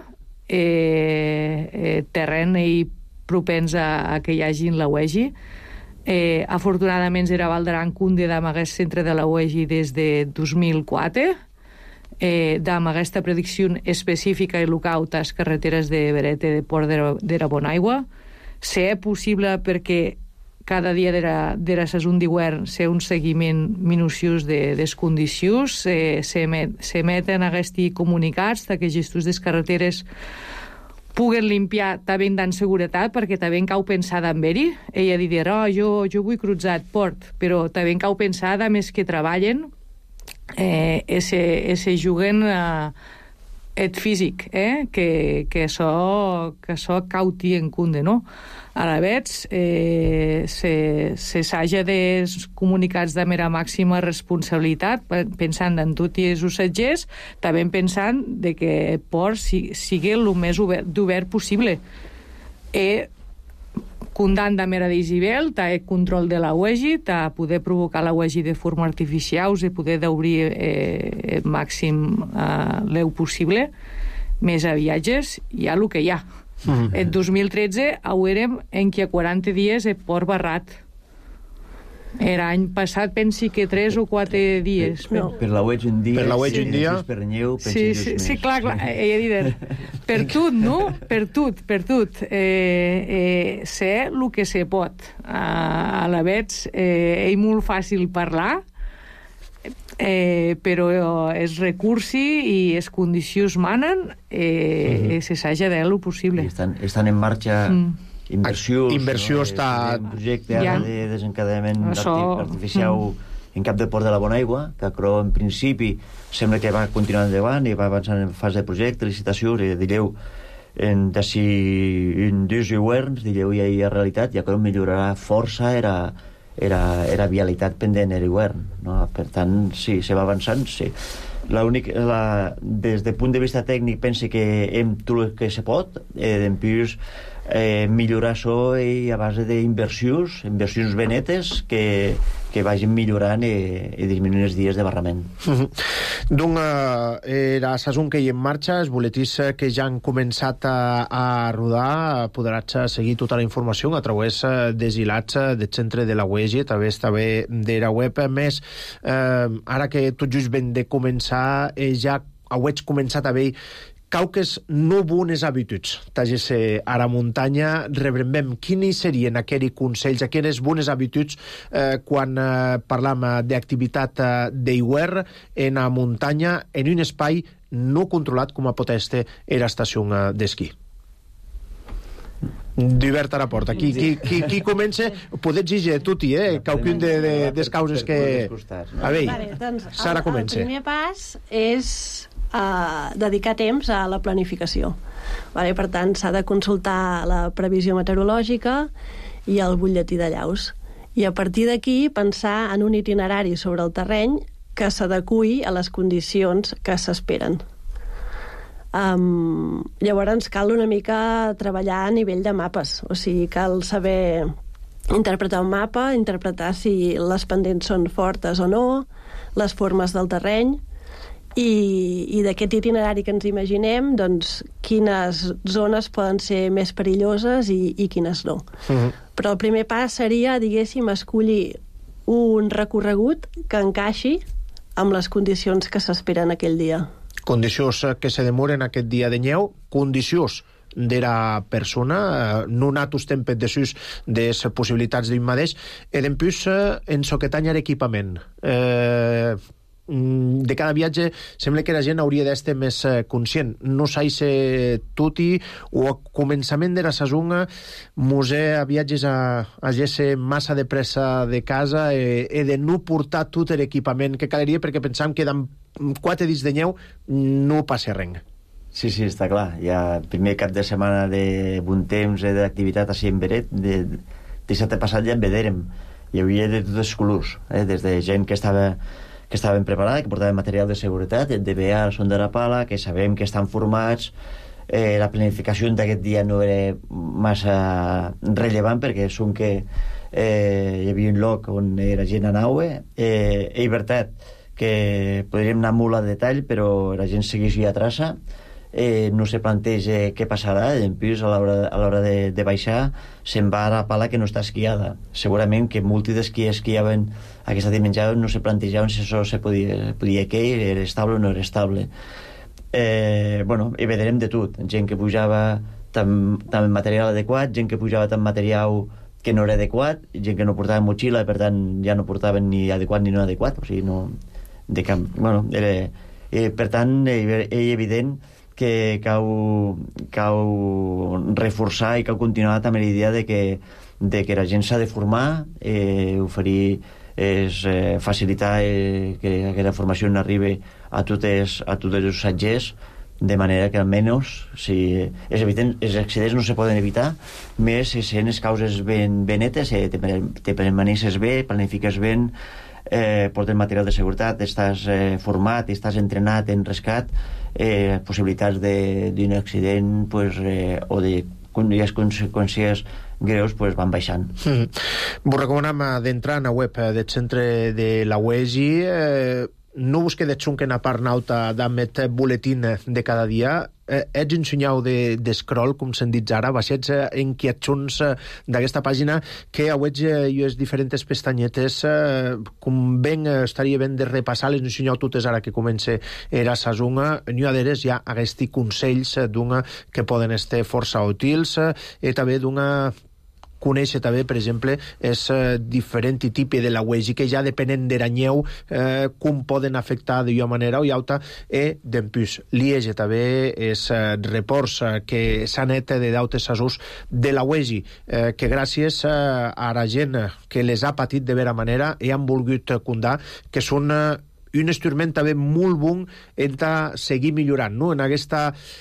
eh, eh, terreny i propens a, a que hi hagi la U E G I. Eh, afortunadament era Val d'Aran Cunde dam aquest centre de la U E G I des de dos mil quatre, eh, dam aquesta predicció específica i local a les carreteres de Beret i de Port de la Bonaigua. Se és possible perquè cada dia de la, de la saison d'hivern se un seguiment minuciós de les condicions, eh, s'emeten aquests comunicats que els gestors de les carreteres puguen limpiar també amb seguretat, perquè també cau pensar d'haver-hi. Ella dirà, oh, jo, jo vull cruzar el port, però també cau pensar de més que treballen eh, i se, se juguen a et físic, eh? que, que això, que això cauti en compte, no? A la vegada, eh, se, se s'haja de comunicats de mera màxima responsabilitat, pensant en tot i els usatgers, també pensant de que el port si, sigui el més obert, d'obert possible. I condant de mera d'Isibel, t'ha el control de la U E G I, t'ha poder provocar la U E G I de forma artificial i poder d'obrir eh, el màxim eh, l'eu possible, més a viatges, hi ha el que hi ha. Mm-hmm. El dos mil tretze haurem en què a quaranta dies el port barrat. L'any passat pensi que tres o quatre dies. Per, per, per la U E G I un dia, per la U E G I un dia. Per Nyeu, sí, sí, sí, clar, clar, ella dit, per tot, no? Per tot, per tot. Eh, eh, sé el que se pot. A, a la vegada, eh, és molt fàcil parlar, eh, però els recursos i les condicions manen, eh, mm-hmm. se s'haja de lo possible. I estan, estan en marxa... Mm. Inversió, inversió no? està... Un projecte ara ja. de desencadament Això... artificial mm. en cap de Port de la Bonaigua, que però en principi sembla que va continuar endavant i va avançar en fase de projecte, licitació, i dilleu en d'ací en dos hiverns, dilleu ja hi ha realitat, ja que millorarà força era, era, era vialitat pendent en l'hivern, no? Per tant, sí, se va avançant, sí. L'únic, la, des del punt de vista tècnic pense que hem tot el que se pot, eh, d'empús eh, millorar això i a base d'inversions, inversions benetes que, que vagin millorant i, i disminuint els dies de barrament. Mm-hmm. Donc, eh, era Sasun que hi en marxa, els boletins que ja han començat a, a rodar, podràs seguir tota la informació a través dels hilats del centre de la U E G I, a través també de la web. Més, eh, ara que tot just ben de començar, eh, ja heu començat a veure quauques no bones habituds t'hagesse a la muntanya. Rebrem quins serien aquells consells, aquelles bones habituds eh, quan eh, parlam d'activitat eh, d'hivern en la muntanya, en un espai no controlat com a pot estar l'estació eh, d'esquí. Divert a la porta. Qui, qui, qui, qui comença? Podeu exigir tutti, eh? Qualcun de, de, des causes que... A veure, vale, doncs, Sara comença. El primer pas és a dedicar temps a la planificació. Vale, per tant, s'ha de consultar la previsió meteorològica i el butlletí de llaus. I a partir d'aquí pensar en un itinerari sobre el terreny que s'adeqüi a les condicions que s'esperen. Um, llavors cal una mica treballar a nivell de mapes, o sigui, cal saber interpretar un mapa, interpretar si les pendents són fortes o no, les formes del terreny, i, i d'aquest itinerari que ens imaginem, doncs, quines zones poden ser més perilloses i, i quines no. Uh-huh. Però el primer pas seria, diguéssim, escollir un recorregut que encaixi amb les condicions que s'esperen aquell dia. Condicions que se demoren aquest dia de neu, condicions de la persona, no natus tempet de sus des possibilitats d'un mateix, i d'empús en so que tanya l'equipament. Eh... de cada viatge sembla que la gent hauria d'estar més conscient. No s'haix tutti o a començament de la saison mos a viatges a, a gesse massa de pressa de casa i, i de no portar tot l'equipament que calaria, perquè pensam que amb quatre dits de neu no passa res. Sí, sí, està clar. Ja el primer cap de setmana de bon temps i d'activitat així en Beret, de dissabte passat ja en vedérem. Hi havia de tots colors, eh? Des de gent que estava que estaven preparats, que portaven material de seguretat, el D B A, el son de la pala, que sabem que estan formats. Eh, la planificació d'aquest dia no era massa rellevant, perquè són que eh, hi havia un lloc on la gent anava. Eh, és veritat que podríem anar molt a detall, però la gent segueix a traça. Eh, no se planteja què passarà, i en plus a l'hora, a l'hora de, de baixar se'n va a la pala que no està esquiada. Segurament que molts dels que esquiaven aquesta dimensió no se plantejaven si això se podia, podia cair, era estable o no era estable. Eh, bueno, i veurem de tot, gent que pujava amb material adequat, gent que pujava amb material que no era adequat, gent que no portava motxilla, per tant ja no portaven ni adequat ni no adequat, o sigui, no de cap, bueno, era, eh, per tant és evident que cal, cal reforçar i cal continuar amb la idea de que, de que la gent s'ha de formar, eh, oferir és eh, facilitar eh, que aquesta formació n'arribi a totes, a tots els assajers, de manera que almenys, si és evident, els accidents no se poden evitar, més si sent les causes ben, ben netes, eh, te, te permaneces bé, planifiques ben, eh, portes material de seguretat, estàs eh, format, estàs entrenat en rescat, eh, possibilitats d'un accident pues, eh, o de les conseqüències greus pues, van baixant. Mm. Vos recomanem d'entrar a la web del centre de la U E G I. Eh, no busque de xunquen a part nauta d'amet boletín de cada dia. Eh, ets un senyal de, de scroll, com se'n dit ara, baixets eh, inquietjons eh, d'aquesta pàgina que auets eh, les diferents pestanyetes eh, com ben eh, estaria ben de repassar-les, un senyal totes ara que comença era sazunga, n'hi ha d'eres ja aquests consells eh, d'una que poden estar força útils eh, i també d'una conèixer també, per exemple, és eh, diferent tipus de la U E G I que ja depenent de la neu eh, com poden afectar d'una manera o altra i d'empús. Liege també és eh, reports eh, que s'han fet de d'altres assessors de la U E G I eh, que gràcies eh, a la gent que les ha patit de vera manera i han volgut condar, que són eh, un instrument també molt bon en seguir millorant, no? En aquesta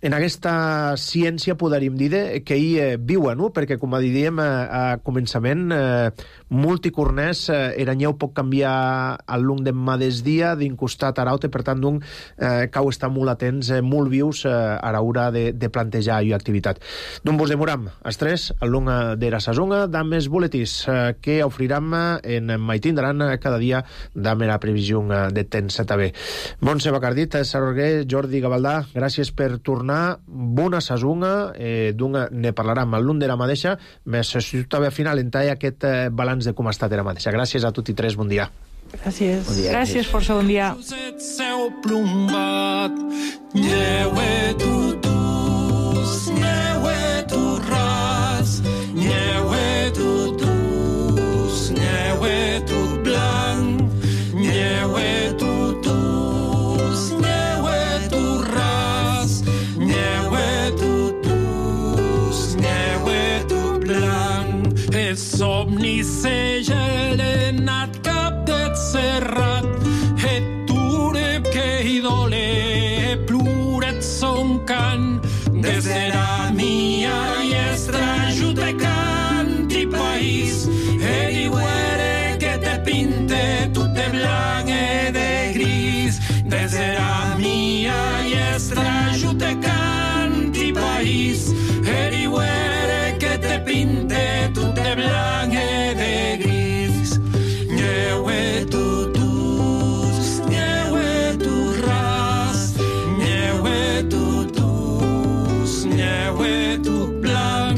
en aquesta ciència podríem dir que hi eh, viuen, no? Perquè, com dèiem a, a començament, eh, multicornès, eh, Eranyeu pot canviar el long de mà des dia, d'incostat a raute, per tant, doncs, eh, cau estar molt atents, eh, molt vius eh, a l'hora de, de plantejar i activitat. Doncs vos demoram, els tres, al long de la sazonga, d'am els boletís eh, que ofriram en Maitín d'Aran cada dia d'am la previsió de temps també. Montse Bacardit, Sarorguer, Jordi Gavaldà, gràcies per tornar. Bona sazonga, eh, d'una ne parlarem al lun de la mateixa, més si tot al final en talla aquest eh, balanç de com ha estat la mateixa. Gràcies a tots i tres, bon dia. Gràcies. Bon dia. Gràcies, força bon dia. Seu plombat, nyeué tutus, nyeué tu ras, nyeué tutus, nyeué tu blanc, nyeué tutus, nyeué tu ras, nyeué tutus, nyeué tu blanc. És somni segelenat cap det serrat, et turep que idole, pluret son can, desera mia i estrajute canti país, e diguere que te pinte tutte blanche de gris, desera mia i estrajute canti país, e diguere que te pinte tutte blanche de gris. Nyeué tutus, nyeué tu ras, nyeué tutus, nyeué tu blanc,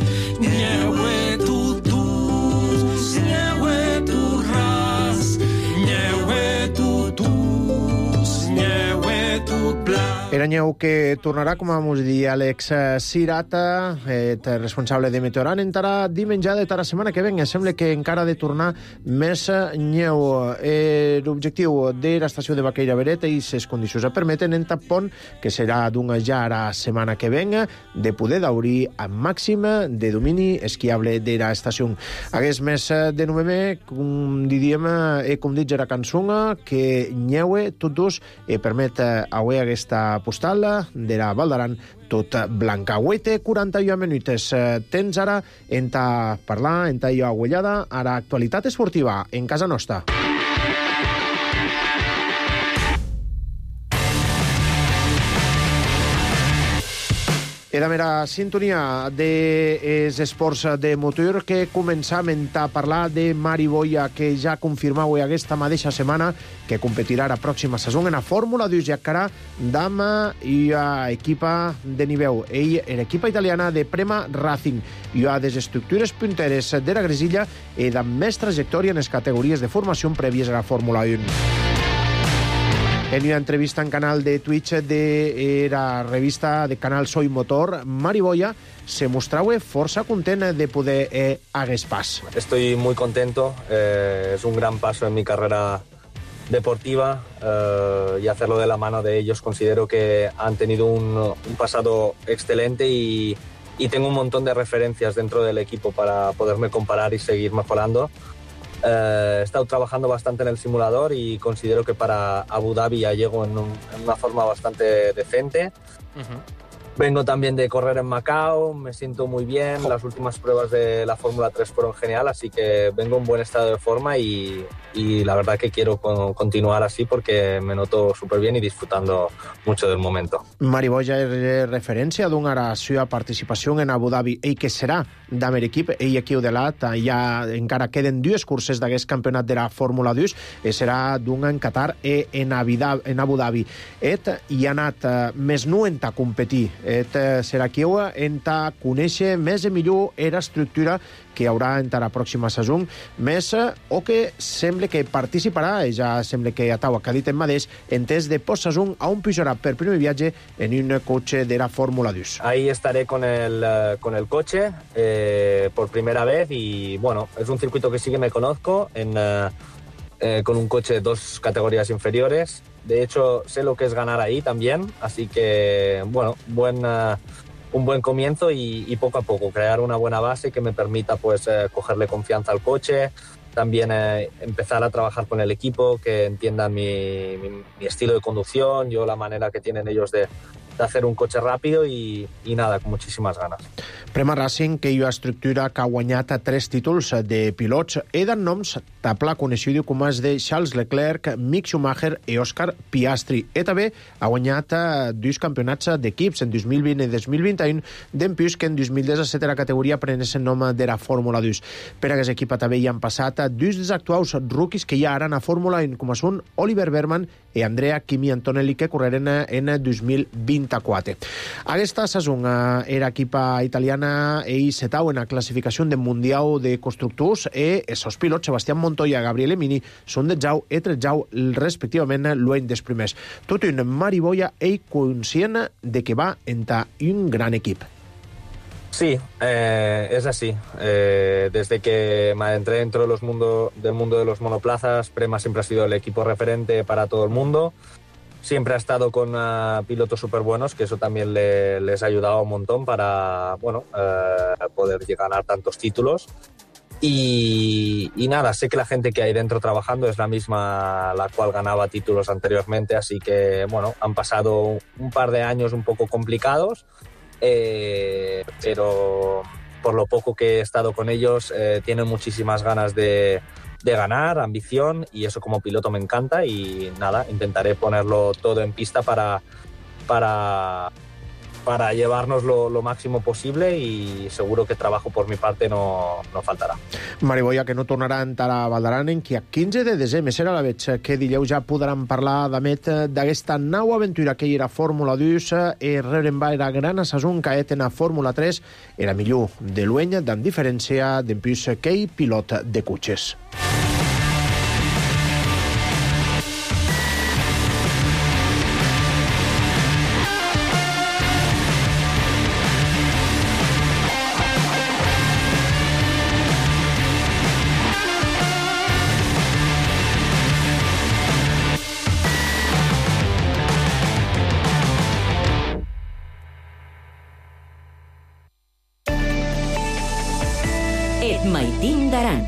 nyeué tutus, nyeué tu ras, nyeué tutus, nyeué tu blanc. Eranyeu que tornarà, com vamos dir, Àlex Sirata, eh, responsable de Meteoran, entrarà diumenge de la setmana que venga. Sembla que encara ha de tornar més nyeu. Eh, L'objectiu de l'estació de Baqueira Beret i les condicions a permeten en Tapón, que serà d'una ja la setmana que venga, de poder d'obrir amb màxim de domini esquiable de l'estació. Hagués més de novembre, com diríem, eh, com dit la cançó, que nyeu tot dos eh, permet avui aquesta postal de la Val d'Aran tot blanca. Huete, quaranta-u minuts. Tens ara en ta parlar, en ta jo agüellada, a l'actualitat esportiva en casa nostra. Era mera sintonia dels esports de motor que començam a parlar de Mari Boya, que ja confirmau aquesta mateixa setmana que competirà la pròxima saison en la Fórmula dos Jacarà d'ama i a equipa de nivell. Ell era equipa italiana de Prema Racing i a des estructures punteres de la Gresilla i de més trajectòria en les categories de formació prèvies a la Fórmula un. En una entrevista en canal de Twitch de la revista de canal Soy Motor, Mari Boya se mostrava força content de poder eh, hagués pas. Estoy muy contento, eh, es un gran paso en mi carrera deportiva eh, y hacerlo de la mano de ellos. Considero que han tenido un, un pasado excelente y, y tengo un montón de referencias dentro del equipo para poderme comparar y seguir mejorando. Eh, he estado trabajando bastante en el simulador y considero que para Abu Dhabi ya llego en, un, en una forma bastante decente. Uh-huh. Vengo también de correr en Macao, me siento muy bien, las últimas pruebas de la Fórmula tres fueron genial, así que vengo en buen estado de forma y, y la verdad que quiero con, continuar así porque me noto súper bien y disfrutando mucho del momento. Mari Boya és referència d'una la seva participació en Abu Dhabi i que serà d'Amer equip, ell aquí ho delat, ja encara queden dues curses d'aquest campionat de la Fórmula dos i serà d'una en Qatar i en Abu Dhabi. Et hi ha anat més nu en ta competir. Et serà aquí en ta conèixer més i millor era estructura que hi haurà en la pròxima saison, més o que sembla que participarà, i ja sembla que a Taua que ha dit en mateix, en test de post-saison a un pujarà per primer viatge en un cotxe de la Fórmula dos. Ahí estaré con el, con el coche eh, por primera vez y bueno, es un circuito que sí que me conozco, en, eh, con un coche de dos categorías inferiores. De hecho, sé lo que es ganar ahí también, así que, bueno, buen, uh, un buen comienzo y, y poco a poco crear una buena base que me permita pues eh, cogerle confianza al coche, también eh, empezar a trabajar con el equipo, que entiendan mi, mi, mi estilo de conducción, yo la manera que tienen ellos de, de hacer un coche rápido y, y nada, con muchísimas ganas. Prema Racing, que hi ha estructura que ha guanyat tres títols de pilots, eden noms tapla coneixido com els de Charles Leclerc, Mick Schumacher i Oscar Piastri. E també ha guanyat dos campionats d'equips en dos mil vint i dos mil vint u, d'empús que en dos mil disset la categoria prenés el nom de la Fórmula dos. Per aquest equip també hi han passat dos dels actuals rookies que hi ha ara a Fórmula un, com són Oliver Berman i Andrea Kimi Antonelli, que correren en dos mil vint-i-quatre. Aquesta saison era equipa italiana i setau en la classificació del Mundial de Constructors e els seus pilots, Sebastián Montoya i Gabriele Mini, són detzau i tretzau respectivament l'any dels primers. Tot un mariboia ell conscient de que va entrar un gran equip. Sí, eh, es así. Eh, desde que me adentré dentro de los mundo, del mundo de los monoplazas, Prema siempre ha sido el equipo referente para todo el mundo. Siempre ha estado con uh, pilotos súper buenos, que eso también le, les ha ayudado un montón para bueno, eh, poder ganar tantos títulos. Y, y nada, sé que la gente que hay dentro trabajando es la misma la cual ganaba títulos anteriormente, así que bueno, han pasado un par de años un poco complicados, eh, pero por lo poco que he estado con ellos eh, tienen muchísimas ganas de, de ganar, ambición, y eso como piloto me encanta. Y nada, intentaré ponerlo todo en pista para, para, para llevarnos lo, lo máximo posible, y seguro que trabajo por mi parte no, no faltarà. Mariboia, que no tornarà a entrar a Valdaranen, que a quinze de desembre serà la veig que dilluns ja podran parlar d'amet d'aquesta nau aventura que hi era Fórmula dos i rebren va era gran saison que en a Fórmula tres era millor de l'any, amb diferència d'empús que hi pilot de cotxes. Et Maitín d'Aran.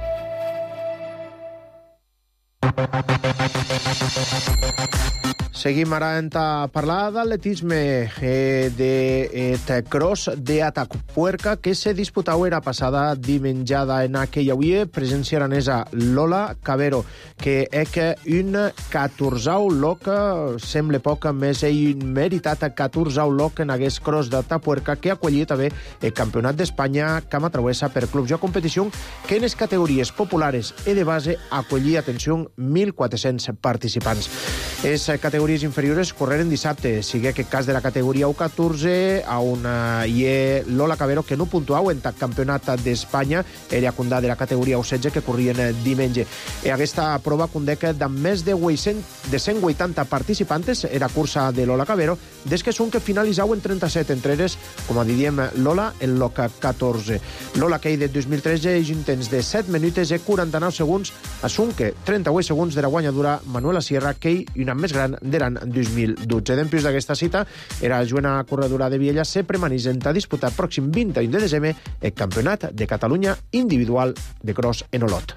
Seguim ara a parlar d'atletisme, eh, de eh, cross de Atapuerca, que se disputava era passada dimenjada en aquella avui, presència aranesa Lola Cabero, que és un catorzau loc, sembla poc, més ell meritat catorzau loc en aquest cross d'Atapuerca, que ha acollit també el Campionat d'Espanya Cama Travessa per clubs i competició, que en les categories populares i de base acollia, atenció, mil quatre-cents participants. Les categories inferiores correren dissabte, sigui aquest cas de la categoria U catorze, on hi ha Lola Cabero, que no puntuau en el Campionat d'Espanya, era condà de la categoria U setze, que corrien diumenge. I aquesta prova condec de més de cent vuitanta participants, era cursa de Lola Cabero, des que són que finalitzau en trenta-set, entre elles, com a diem, Lola en l'O catorze. Lola, que hi de dos mil tretze, és un temps de set minuts i quaranta-nou segons, a Sunque, trenta-vuit segons de la guanyadora Manuela Sierra, que hi una més gran de l'any dos mil dotze. D'empús d'aquesta cita, era Joana Corredora de Viella se premanisen a disputar pròxim vint i u de desembre el Campionat de Catalunya individual de cross en Olot.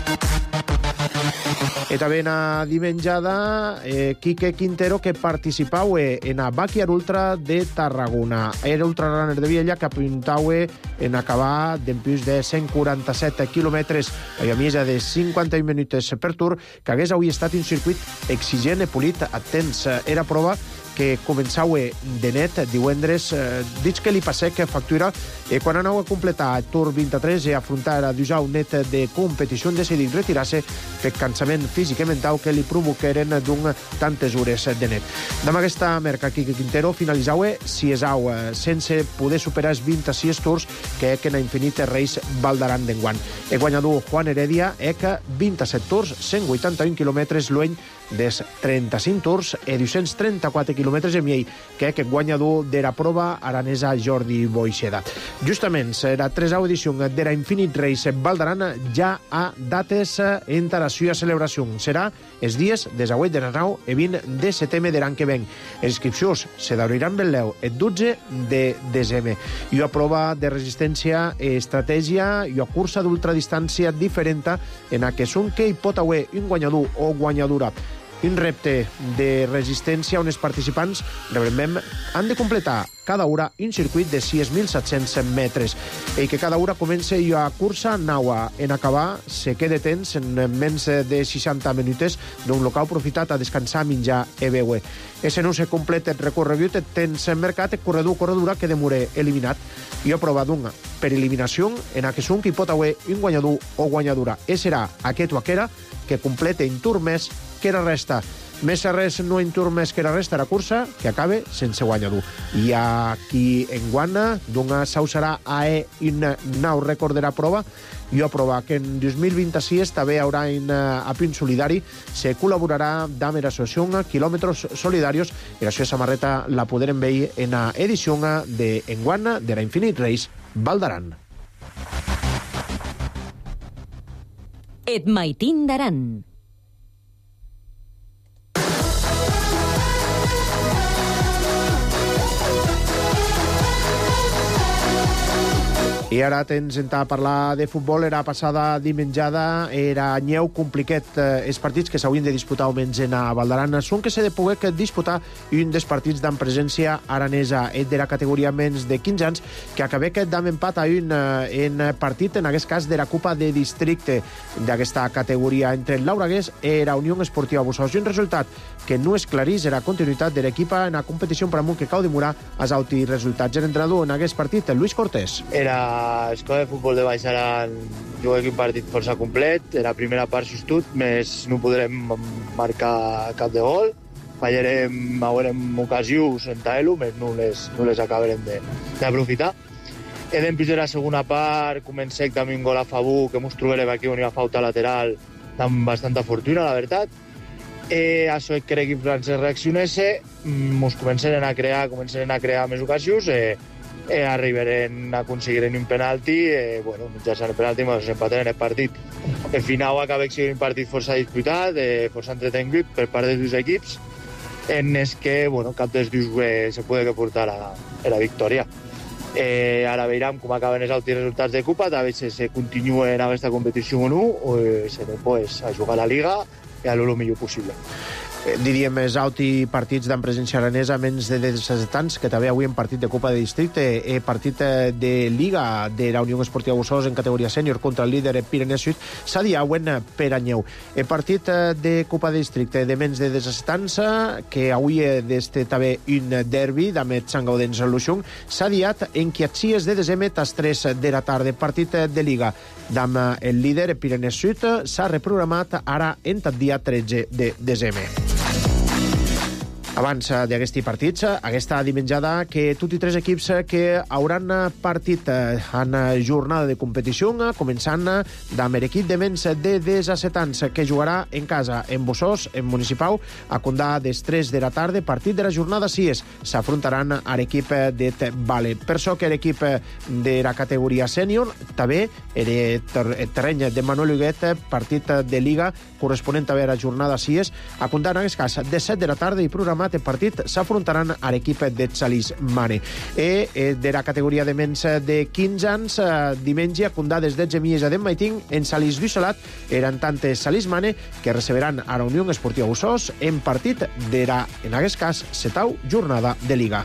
I també en a dimenjada, eh, Quique Quintero, que participau en a Backyard Ultra de Tarragona. Era ultrarunner de Viella que apuntau en acabar d'empús de cent quaranta-set quilòmetres i a més de cinquanta-un minuts per tour, que hagués avui estat un circuit exigent i polit a temps. Era prova que començau de net divendres, eh, dits que li passé que factura, eh, quan anau a completar el Tour vint-i-tres i afrontar a dusau net de competició, decidit retirar-se per cansament físic i mental que li provoqueren d'un tantes hores de net. Amb aquesta merca, Quique Quintero finalitzau si esau sense poder superar els vint-i-sis tours que ec en Infinit Reis Valdaran d'enguant. El guanyador Juan Heredia ec vint-i-set tours, cent vuitanta-un quilòmetres l'any des trenta-cinc tours i dos-cents trenta-quatre quilòmetres en miei, que és el guanyador de la prova aranesa Jordi Boixeda. Justament, la tresau edició de la Infinite Race Valdaran ja ha dates entre la seva celebració. Serà els dies desahuit de nou i vint de setembre de l'any que ven. Les inscripcions se d'obriran Beleu el dotze de desembre. I una prova de resistència i estratègia i una cursa d'ultradistància diferent en la que són que hi pot haver un guanyador o guanyadora. un repte de resistència on els participants, recordem, han de completar cada hora un circuit de sis mil set-cents metres i que cada hora comença a cursa naua. En acabar, se queda temps en menys de seixanta minuts d'un local aprofitat a descansar, menjar i beure. E se no se completa el recorregut, el temps mercat, el corredor o corredora que demore eliminat. I ha provat una per eliminació en aquest un que hi pot haver un guanyador o guanyadora. E serà aquest o aquera que complete un tour més que la resta. Més a res no un tour més que la resta de la cursa que acabe sense guanyador. Hi ha qui en guanya, d'una s'usarà a e un nou rècord de la prova i a prova que en dos mil vint-i-sis també hi haurà un apunt solidari, se col·laborarà amb l'associació Quilòmetres Solidarios i la seva samarreta la podrem veure en l'edició de enguana de la Infinite Race Val d'Aran. Et maitin d'Aran. I ara tens a parlar de futbol. Era passada dimenjada, era nyeu complicat. Eh, els partits que s'haurien de disputar almenys en a Val d'Aran són que s'ha de poder disputar un dels partits d'en presència aranesa de la categoria menys de quinze anys, que acabé d'am empat a un eh, en partit, en aquest cas de la Copa de Districte d'aquesta categoria entre el Lauraguès i la Unió Esportiva Bussos. I un resultat que no és clarís era la continuïtat de l'equip en la competició per amunt que cau demorar els altres resultats. L'entrenador en aquest partit, Luis Cortés. Era l'escola de futbol de Baix Aran jugué un partit força complet. En la primera part sostut, més no podrem marcar cap de gol. Fallarem, haurem ocasions en Taelo, més no les, no les acabarem d'aprofitar. I després de la segona part comencem també un gol a favor que ens trobarem aquí on hi ha falta lateral amb bastanta fortuna, la veritat. Eh, això que l'equip francès reaccionés, ens començarem a crear, començarem a crear més ocasions, eh, eh, arribarem a aconseguir un penalti, eh, bueno, mitjançant el penalti ens empatarem el partit. El final acaba sent un partit força disputat, eh, força entretengut per part dels dos equips, en és que, bueno, cap dels dos eh, se puede portar la, la victòria. Eh, ara veurem com acaben els altres resultats de Copa, a veure si se continua en aquesta competició o no, o eh, se ve pues, a jugar a la Liga i a lo millor possible. Eh, diríem, els altres partits d'en presència aranesa menys de disset anys, que també avui en partit de Copa de Districte, eh, partit de Liga de la Unió Esportiva Bussos en categoria sènior contra el líder Pirineu Sud, s'ha diauen per anyeu. El partit de Copa de Districte de menys de disset anys, que avui d'este també un derbi d'Amet Sant Gaudens Luxung, s'ha diat en quiatxies de desembre tas tres de la tarda. Partit de Liga d'amb el líder Pirineu Sud s'ha reprogramat ara en el dia tretze de desembre. Abans d'aquests partits, aquesta dimenjada que tots i tres equips que hauran partit en jornada de competició, començant amb l'equip de menys de disset anys que jugarà en casa en Bussos, en Municipal, a comptar des tres de la tarda, partit de la jornada sis, s'afrontaran a l'equip de Vale. Per això que l'equip de la categoria sènior també el terreny de Manuel Huguet, partit de Liga corresponent també a la jornada sis, a comptar en aquest cas de set de la tarda i programat el partit s'afrontaran a l'equip de Salís Mane. E de la categoria de menys de quinze anys, diumenge, a comptar des dotze milles a Den Maiting, en Salís du Salat, eren tant Salís Mane, que receberan a la Unió Esportiva Bussos en partit de la, en aquest cas, setau jornada de Liga.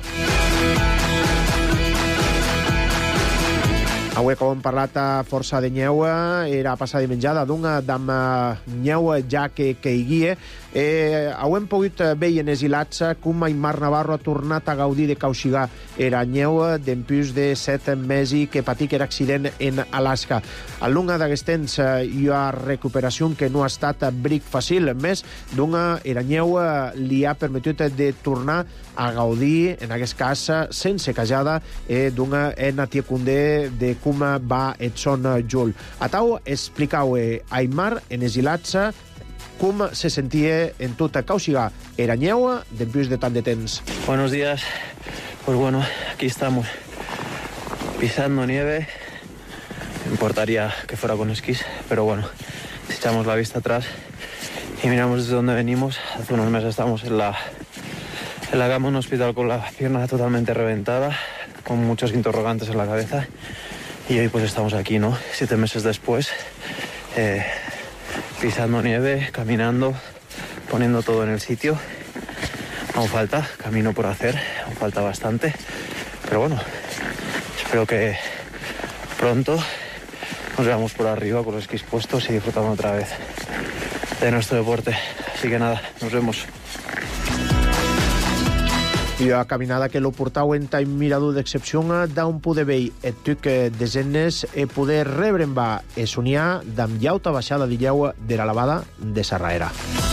Avui, com hem parlat força de nyeu, era passada dimenjada d'una d'amb nyeu ja que, que hi guia. Eh, avui hem pogut veure en els hilats com Aimar Navarro ha tornat a gaudir de cauxigar era nyeu d'empús de set mesos que patic era accident en Alaska. A l'unga d'aquest temps hi ha recuperació que no ha estat bric fàcil, més d'una era nyeu li ha permetut de tornar a gaudir, en aquest cas, sense cajada, eh, d'una en Atiecundé de com va Edson Jul. A tau explicau a Aimar en els hilats com se sentia en tota cauxigar era nyeu després de tant de temps. Buenos días. Pues bueno, aquí estamos pisando nieve. Me importaría que fuera con esquís, pero bueno, si echamos la vista atrás y miramos desde donde venimos, hace unos meses estamos en la en la cama en un hospital con la pierna totalmente reventada, con muchos interrogantes en la cabeza, y hoy pues estamos aquí, ¿no? Siete meses después, eh, pisando nieve, caminando, poniendo todo en el sitio. Aún falta camino por hacer, aún falta bastante, pero bueno, espero que pronto nos veamos por arriba con los esquís puestos y disfrutando otra vez de nuestro deporte. Así que nada, nos vemos. I a caminada que lo portau en time mirador d'excepció d'un poder vell et tuc desenes e poder rebre en va e sonia d'am llauta baixada d'illeu de la lavada de Sarraera.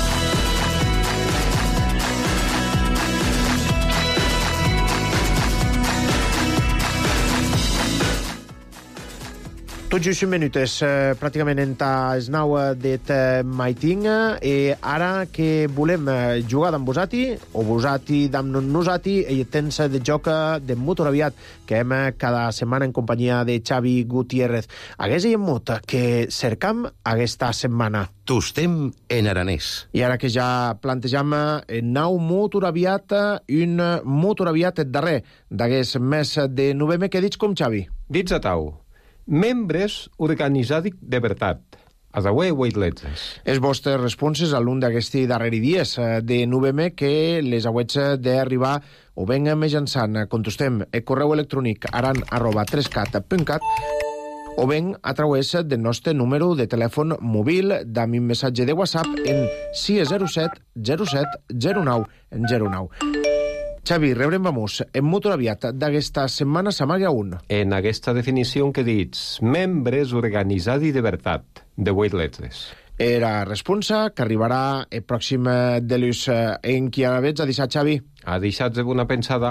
Tot just cinc minutes, eh, pràcticament en ta esnau d'et maiting, i ara que volem jugar d'en vosati, o vosati d'en nosati, i temps de joc de motor aviat, que hem cada setmana en companyia de Xavi Gutiérrez. Hagués i en mot que cercam aquesta setmana. Tostem en aranès. I ara que ja plantejam en nau motor aviat, un motor aviat darrer d'hagués mes de novembre, que dits com, Xavi? Dits a tau. Membres organitzats de veritat. Adaué Weightlessness. Els vostres responses a l'un d'aquesti darreri dies de novembre que les hauets d'arribar o ben mitjançant. Contestem el correu electrònic aran arroba trescat punt cat o ben a través del nostre número de telèfon mòbil d'ami un missatge de WhatsApp en sis zero set zero set zero nou zero nou. Xavi, rebrem vamos. En motor aviat d'aquesta setmana s'amaga un. En aquesta definició que dits, membres organitzats de veritat, de Weightlessness. Era responsa que arribarà el pròxim de l'ús en qui ara veig a deixar, Xavi. A deixar de bona pensada.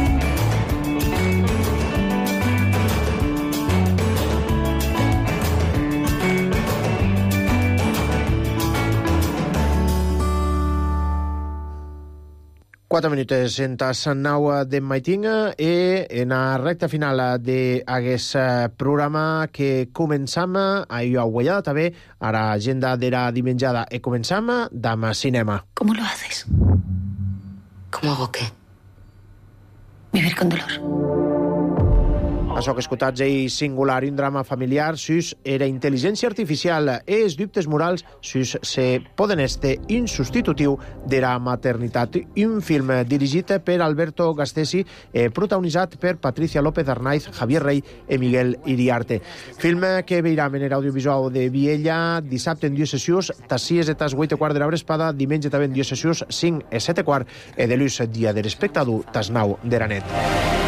Quatre minuts en tas nau de maitinga i en la recta final d'aquest programa que començam a jo guaiada també a l'agenda de la dimenjada i començam amb cinema. ¿Cómo lo haces? ¿Cómo hago qué? Vivir con dolor. Això que escoltats és singular, un drama familiar sus era intel·ligència artificial i els dubtes morals sus se poden este insubstitutiu de la maternitat. Un film dirigit per Alberto Gastesi eh, protagonitzat per Patricia López Arnaiz, Javier Rey i Miguel Iriarte. Film que veiram en l'audiovisual de Viella dissabte en dues sessions, tas sis i tas vuit i quart de la vesprada, diumenge també en dues sessions, cinc i set i quart, i de l'ús dia de l'espectador, tas nou de la net.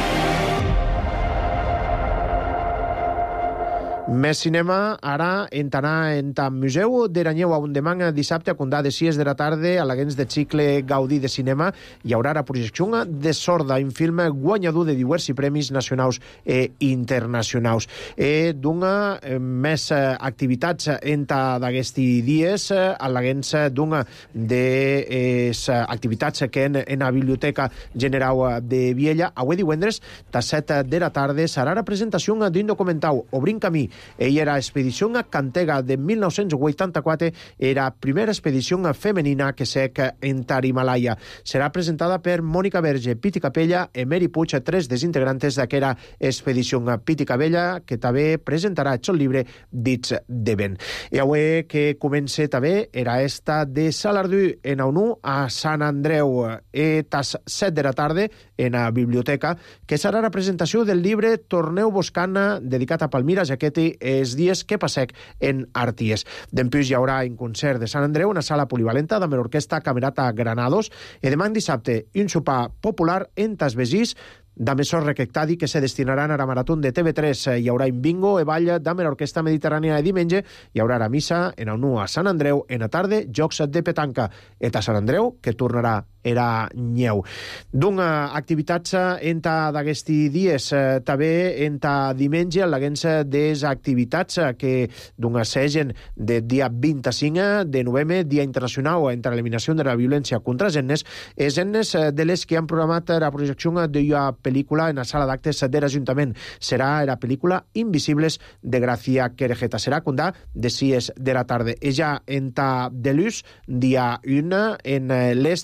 Més cinema, ara entrarà en el Museu d'Eranyeu a Undemang dissabte a condà de sis de la tarda a l'agents de cicle Gaudí de cinema hi haurà la projecció de Sorda, un film guanyador de diversos premis nacionals i internacionals. I d'una més activitats en d'aquests dies a l'agents d'una de les activitats que en, en la Biblioteca General de Viella. Avui divendres, a set de la tarda, serà la presentació d'un documental Obrint camí. Ella era expedició a Cantega de mil nou-cents vuitanta-quatre, era primera expedició femenina que sec en Himalaya. Serà presentada per Mònica Verge, Piti Capella i Meri Puig, tres des integrantes d'aquella expedició. Piti Capella, que també presentarà el llibre Dits de vent. I avui que comença també era esta de Salardú en Aunú a Sant Andreu i tas set de la tarda en la biblioteca, que serà la presentació del llibre Torneu Boscana, dedicat a Palmira Jaqueti els dies que passec en Arties. Dempuix hi haurà un concert de Sant Andreu, una sala polivalenta amb l'orquestra Camerata Granados, i demà en dissabte un sopar popular en tas Besís, d'ame Sorre Rectadi, que se destinaran a la marató de T V tres. Hi haurà un bingo i ball d'ame l'orquestra mediterrània de diumenge, hi haurà la missa en el nu a Sant Andreu, en la tarda jocs de petanca. Et a Sant Andreu, que tornarà era nyeu. D'una activitats en ta d'aquests dies, també en ta diumenge, l'agents des activitats que d'una segen de dia vint-i-cinc de novembre, Dia Internacional entre l'eliminació de la violència contra els ennes, els ennes de les que han programat la projecció d'una pel·lícula en la sala d'actes de l'Ajuntament. Serà la pel·lícula Invisibles de Gracia Querejeta. Serà condà de sis de la tarda. I ja en ta de l'ús, dia un, en l'est, també en Ajuntament,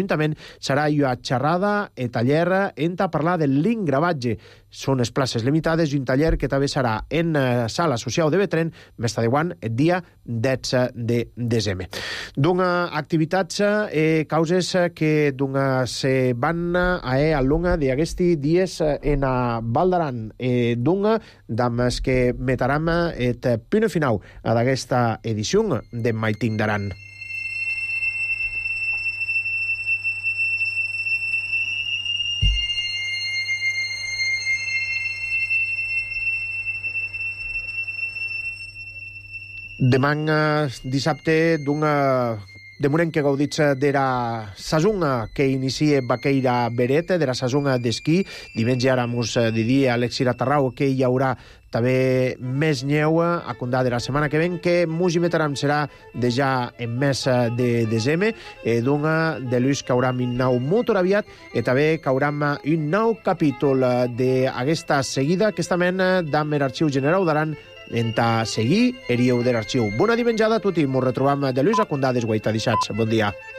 l'Ajuntament serà una xerrada e taller enta parlar del l'ingravatge. Són les places limitades i un taller que també serà en sala social de Betren, més tardeuant, el dia dotze de desembre. D'una activitats e causes que d'una se van a e a lunga d'aquesti dies en a Val d'Aran. E d'una dames que metaram et punt final a d'aquesta edició de Maiting d'Aran. Demà dissabte d'una demorem que gaudits de la sazonga que inicia Baqueira Beret, de la sazonga d'esquí. Diumenge ara mos diria Alexi Ratarrau que hi haurà també més neu a comptar de la setmana que ven, que mos hi metaram serà de ja en mes de desembre, eh, d'una de l'ús cauram un nou motor aviat i també cauram un nou capítol d'aquesta seguida que estament d'am l'Arxiu General d'Aran en ta seguir erieu de l'arxiu. Bona dimenjada a tutti, mos retrobam de l'ús a comptar des guaita dixats. Bon dia.